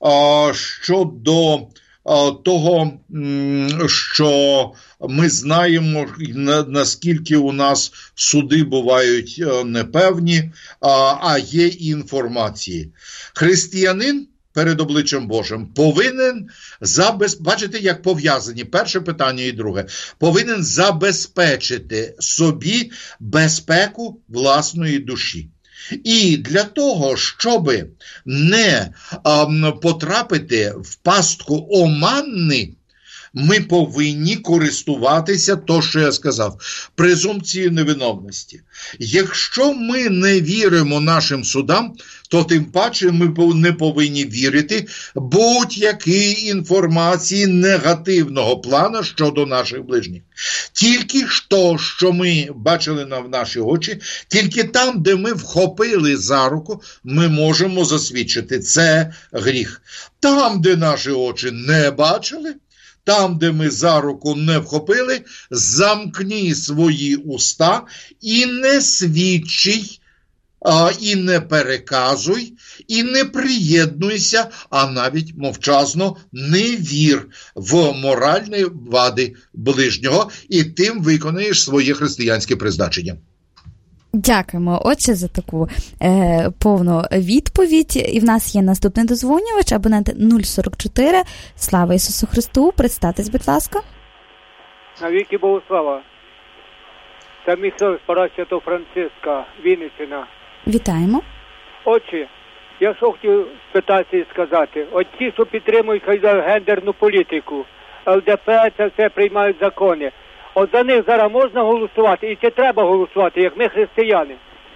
щодо того, що ми знаємо, наскільки у нас суди бувають непевні, а є інформації. Християнин перед обличчям Божим повинен, забез... бачите, як пов'язані перше питання і друге, повинен забезпечити собі безпеку власної душі. І для того, щоб не а, потрапити в пастку оманни, ми повинні користуватися, то, що я сказав, презумпцією невиновності. Якщо ми не віримо нашим судам, то тим паче ми не повинні вірити будь-якій інформації негативного плану щодо наших ближніх. Тільки то, що ми бачили на в наші очі, тільки там, де ми вхопили за руку, ми можемо засвідчити. Це гріх. Там, де наші очі не бачили, там, де ми за руку не вхопили, замкні свої уста і не свідчий, а, і не переказуй, і не приєднуйся, а навіть мовчазно не вір в моральні вади ближнього, і тим виконаєш своє християнське призначення. Дякуємо, отче, за таку е, повну відповідь. І в нас є наступний дозвонювач, абонент нуль сорок чотири. Слава Ісусу Христу! Представтесь, будь ласка. Навіки Богу слава. Це Михайло з парахії Святого Франциска, Вінниччина. Вітаємо. Отче, я що хотів спитати і сказати. От ті, що підтримують гендерну політику, ел де пе, це все приймають закони. От за них зараз можна голосувати, і чи треба голосувати, як ми християни?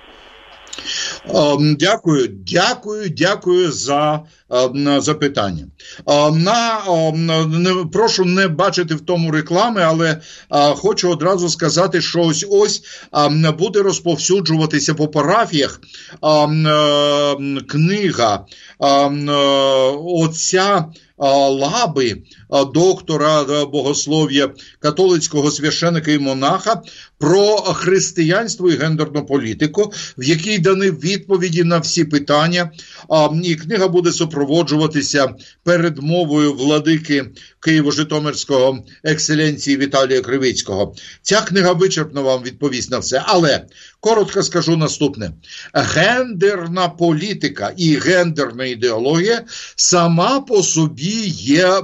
Дякую, дякую, дякую за запитання. На, не, прошу не бачити в тому реклами, але а, хочу одразу сказати, що ось ось а, буде розповсюджуватися по парафіях а, а, книга а, отця Лаби, доктора богослов'я, католицького священика і монаха, про християнство і гендерну політику, в якій дані відповіді на всі питання. І книга буде супроводжуватися передмовою владики Києво-Житомирського екселенції Віталія Кривицького. Ця книга вичерпно вам відповість на все. Але коротко скажу наступне. Гендерна політика і гендерна ідеологія сама по собі є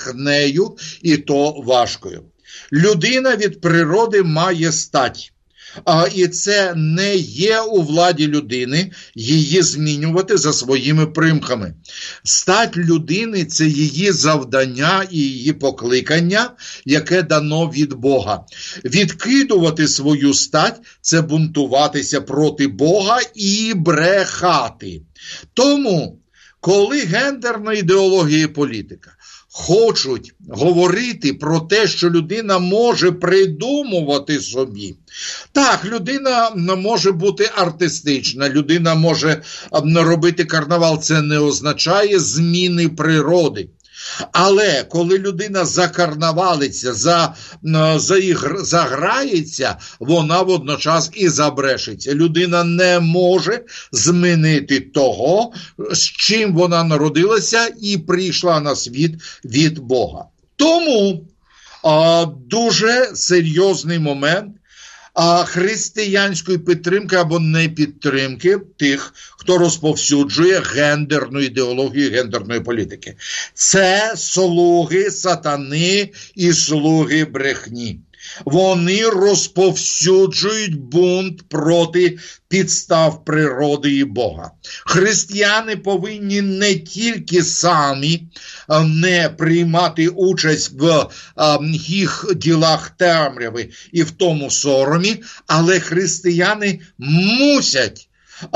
брехнею, і то важкою. Людина від природи має стать. А, і це не є у владі людини її змінювати за своїми примхами. Стать людини – це її завдання і її покликання, яке дано від Бога. Відкидувати свою стать – це бунтуватися проти Бога і брехати. Тому, коли гендерна ідеологія і політика хочуть говорити про те, що людина може придумувати собі. Так, людина може бути артистична, людина може робити карнавал, це не означає зміни природи. Але коли людина закарнавалиться, за, за ігр, заграється, вона водночас і забрешеться. Людина не може змінити того, з чим вона народилася і прийшла на світ від Бога. Тому а, дуже серйозний момент а, християнської підтримки або непідтримки тих, хто розповсюджує гендерну ідеологію гендерної політики. Це слуги сатани і слуги брехні. Вони розповсюджують бунт проти підстав природи і Бога. Християни повинні не тільки самі не приймати участь в їх ділах темряви і в тому соромі, але християни мусять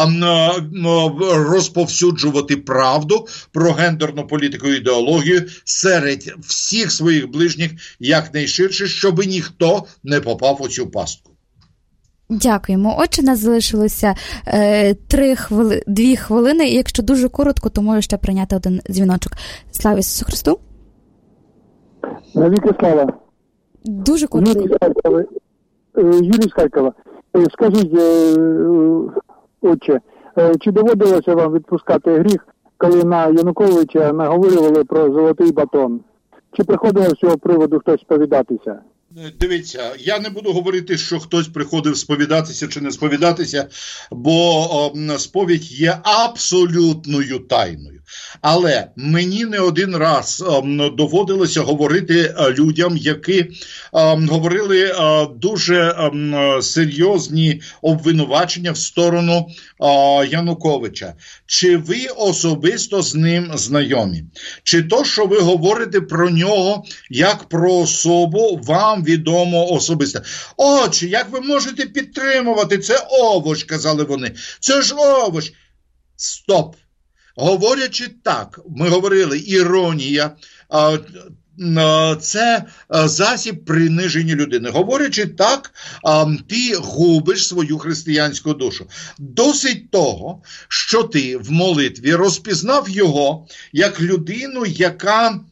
розповсюджувати правду про гендерну політику і ідеологію серед всіх своїх ближніх якнайширше, щоб ніхто не попав у цю пастку. Дякуємо. Отже, нас залишилося е, три хвили, дві хвилини, і якщо дуже коротко, то можу ще прийняти один дзвіночок. Слава Ісусу Христу! Навіки слава! Дуже коротко. Юрій з Харкова. Юрій з Харкова. Скажіть, отче, чи доводилося вам відпускати гріх, коли на Януковича наговорювали про золотий батон? Чи приходило з цього приводу хтось сповідатися? Дивіться, я не буду говорити, що хтось приходив сповідатися чи не сповідатися, бо о, сповідь є абсолютною тайною. Але мені не один раз о, доводилося говорити людям, які о, говорили о, дуже о, серйозні обвинувачення в сторону о, Януковича. Чи ви особисто з ним знайомі? Чи то, що ви говорите про нього як про особу, вам відомо особисто? Отже, як ви можете підтримувати? Це овоч, казали вони. Це ж овоч. Стоп. Говорячи так, ми говорили, іронія, це засіб приниження людини. Говорячи так, ти губиш свою християнську душу. Досить того, що ти в молитві розпізнав його як людину, яка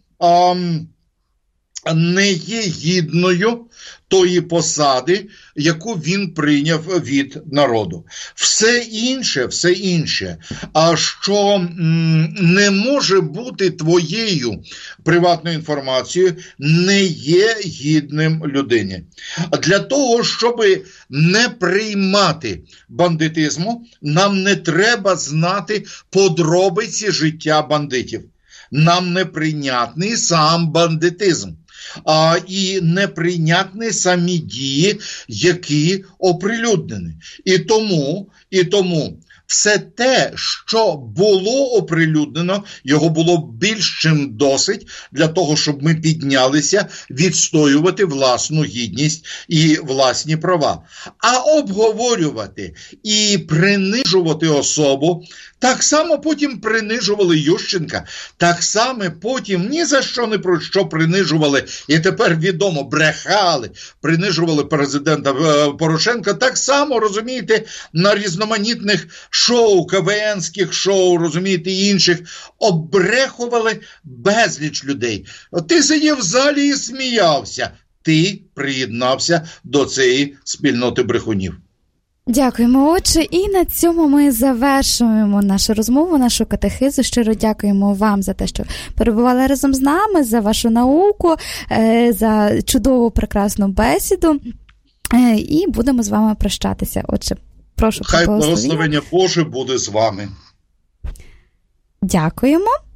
не є гідною тої посади, яку він прийняв від народу. Все інше, все інше, а що м, не може бути твоєю приватною інформацією, не є гідним людині. Для того, щоб не приймати бандитизму, нам не треба знати подробиці життя бандитів. Нам неприйнятний сам бандитизм. А, і неприйнятні самі дії, які оприлюднені. І тому, і тому все те, що було оприлюднено, його було більш чим досить для того, щоб ми піднялися відстоювати власну гідність і власні права. А обговорювати і принижувати особу, так само потім принижували Ющенка, так само потім ні за що не про що принижували, і тепер відомо, брехали, принижували президента Порошенка, так само, розумієте, на різноманітних шоу, КВНських шоу, розумієте, інших, обрехували безліч людей. Ти сидів в залі і сміявся, ти приєднався до цієї спільноти брехунів. Дякуємо, отче. І на цьому ми завершуємо нашу розмову, нашу катехизу. Щиро дякуємо вам за те, що перебували разом з нами, за вашу науку, за чудову, прекрасну бесіду. І будемо з вами прощатися. Отже, прошу. Хай благословення Боже буде з вами. Дякуємо.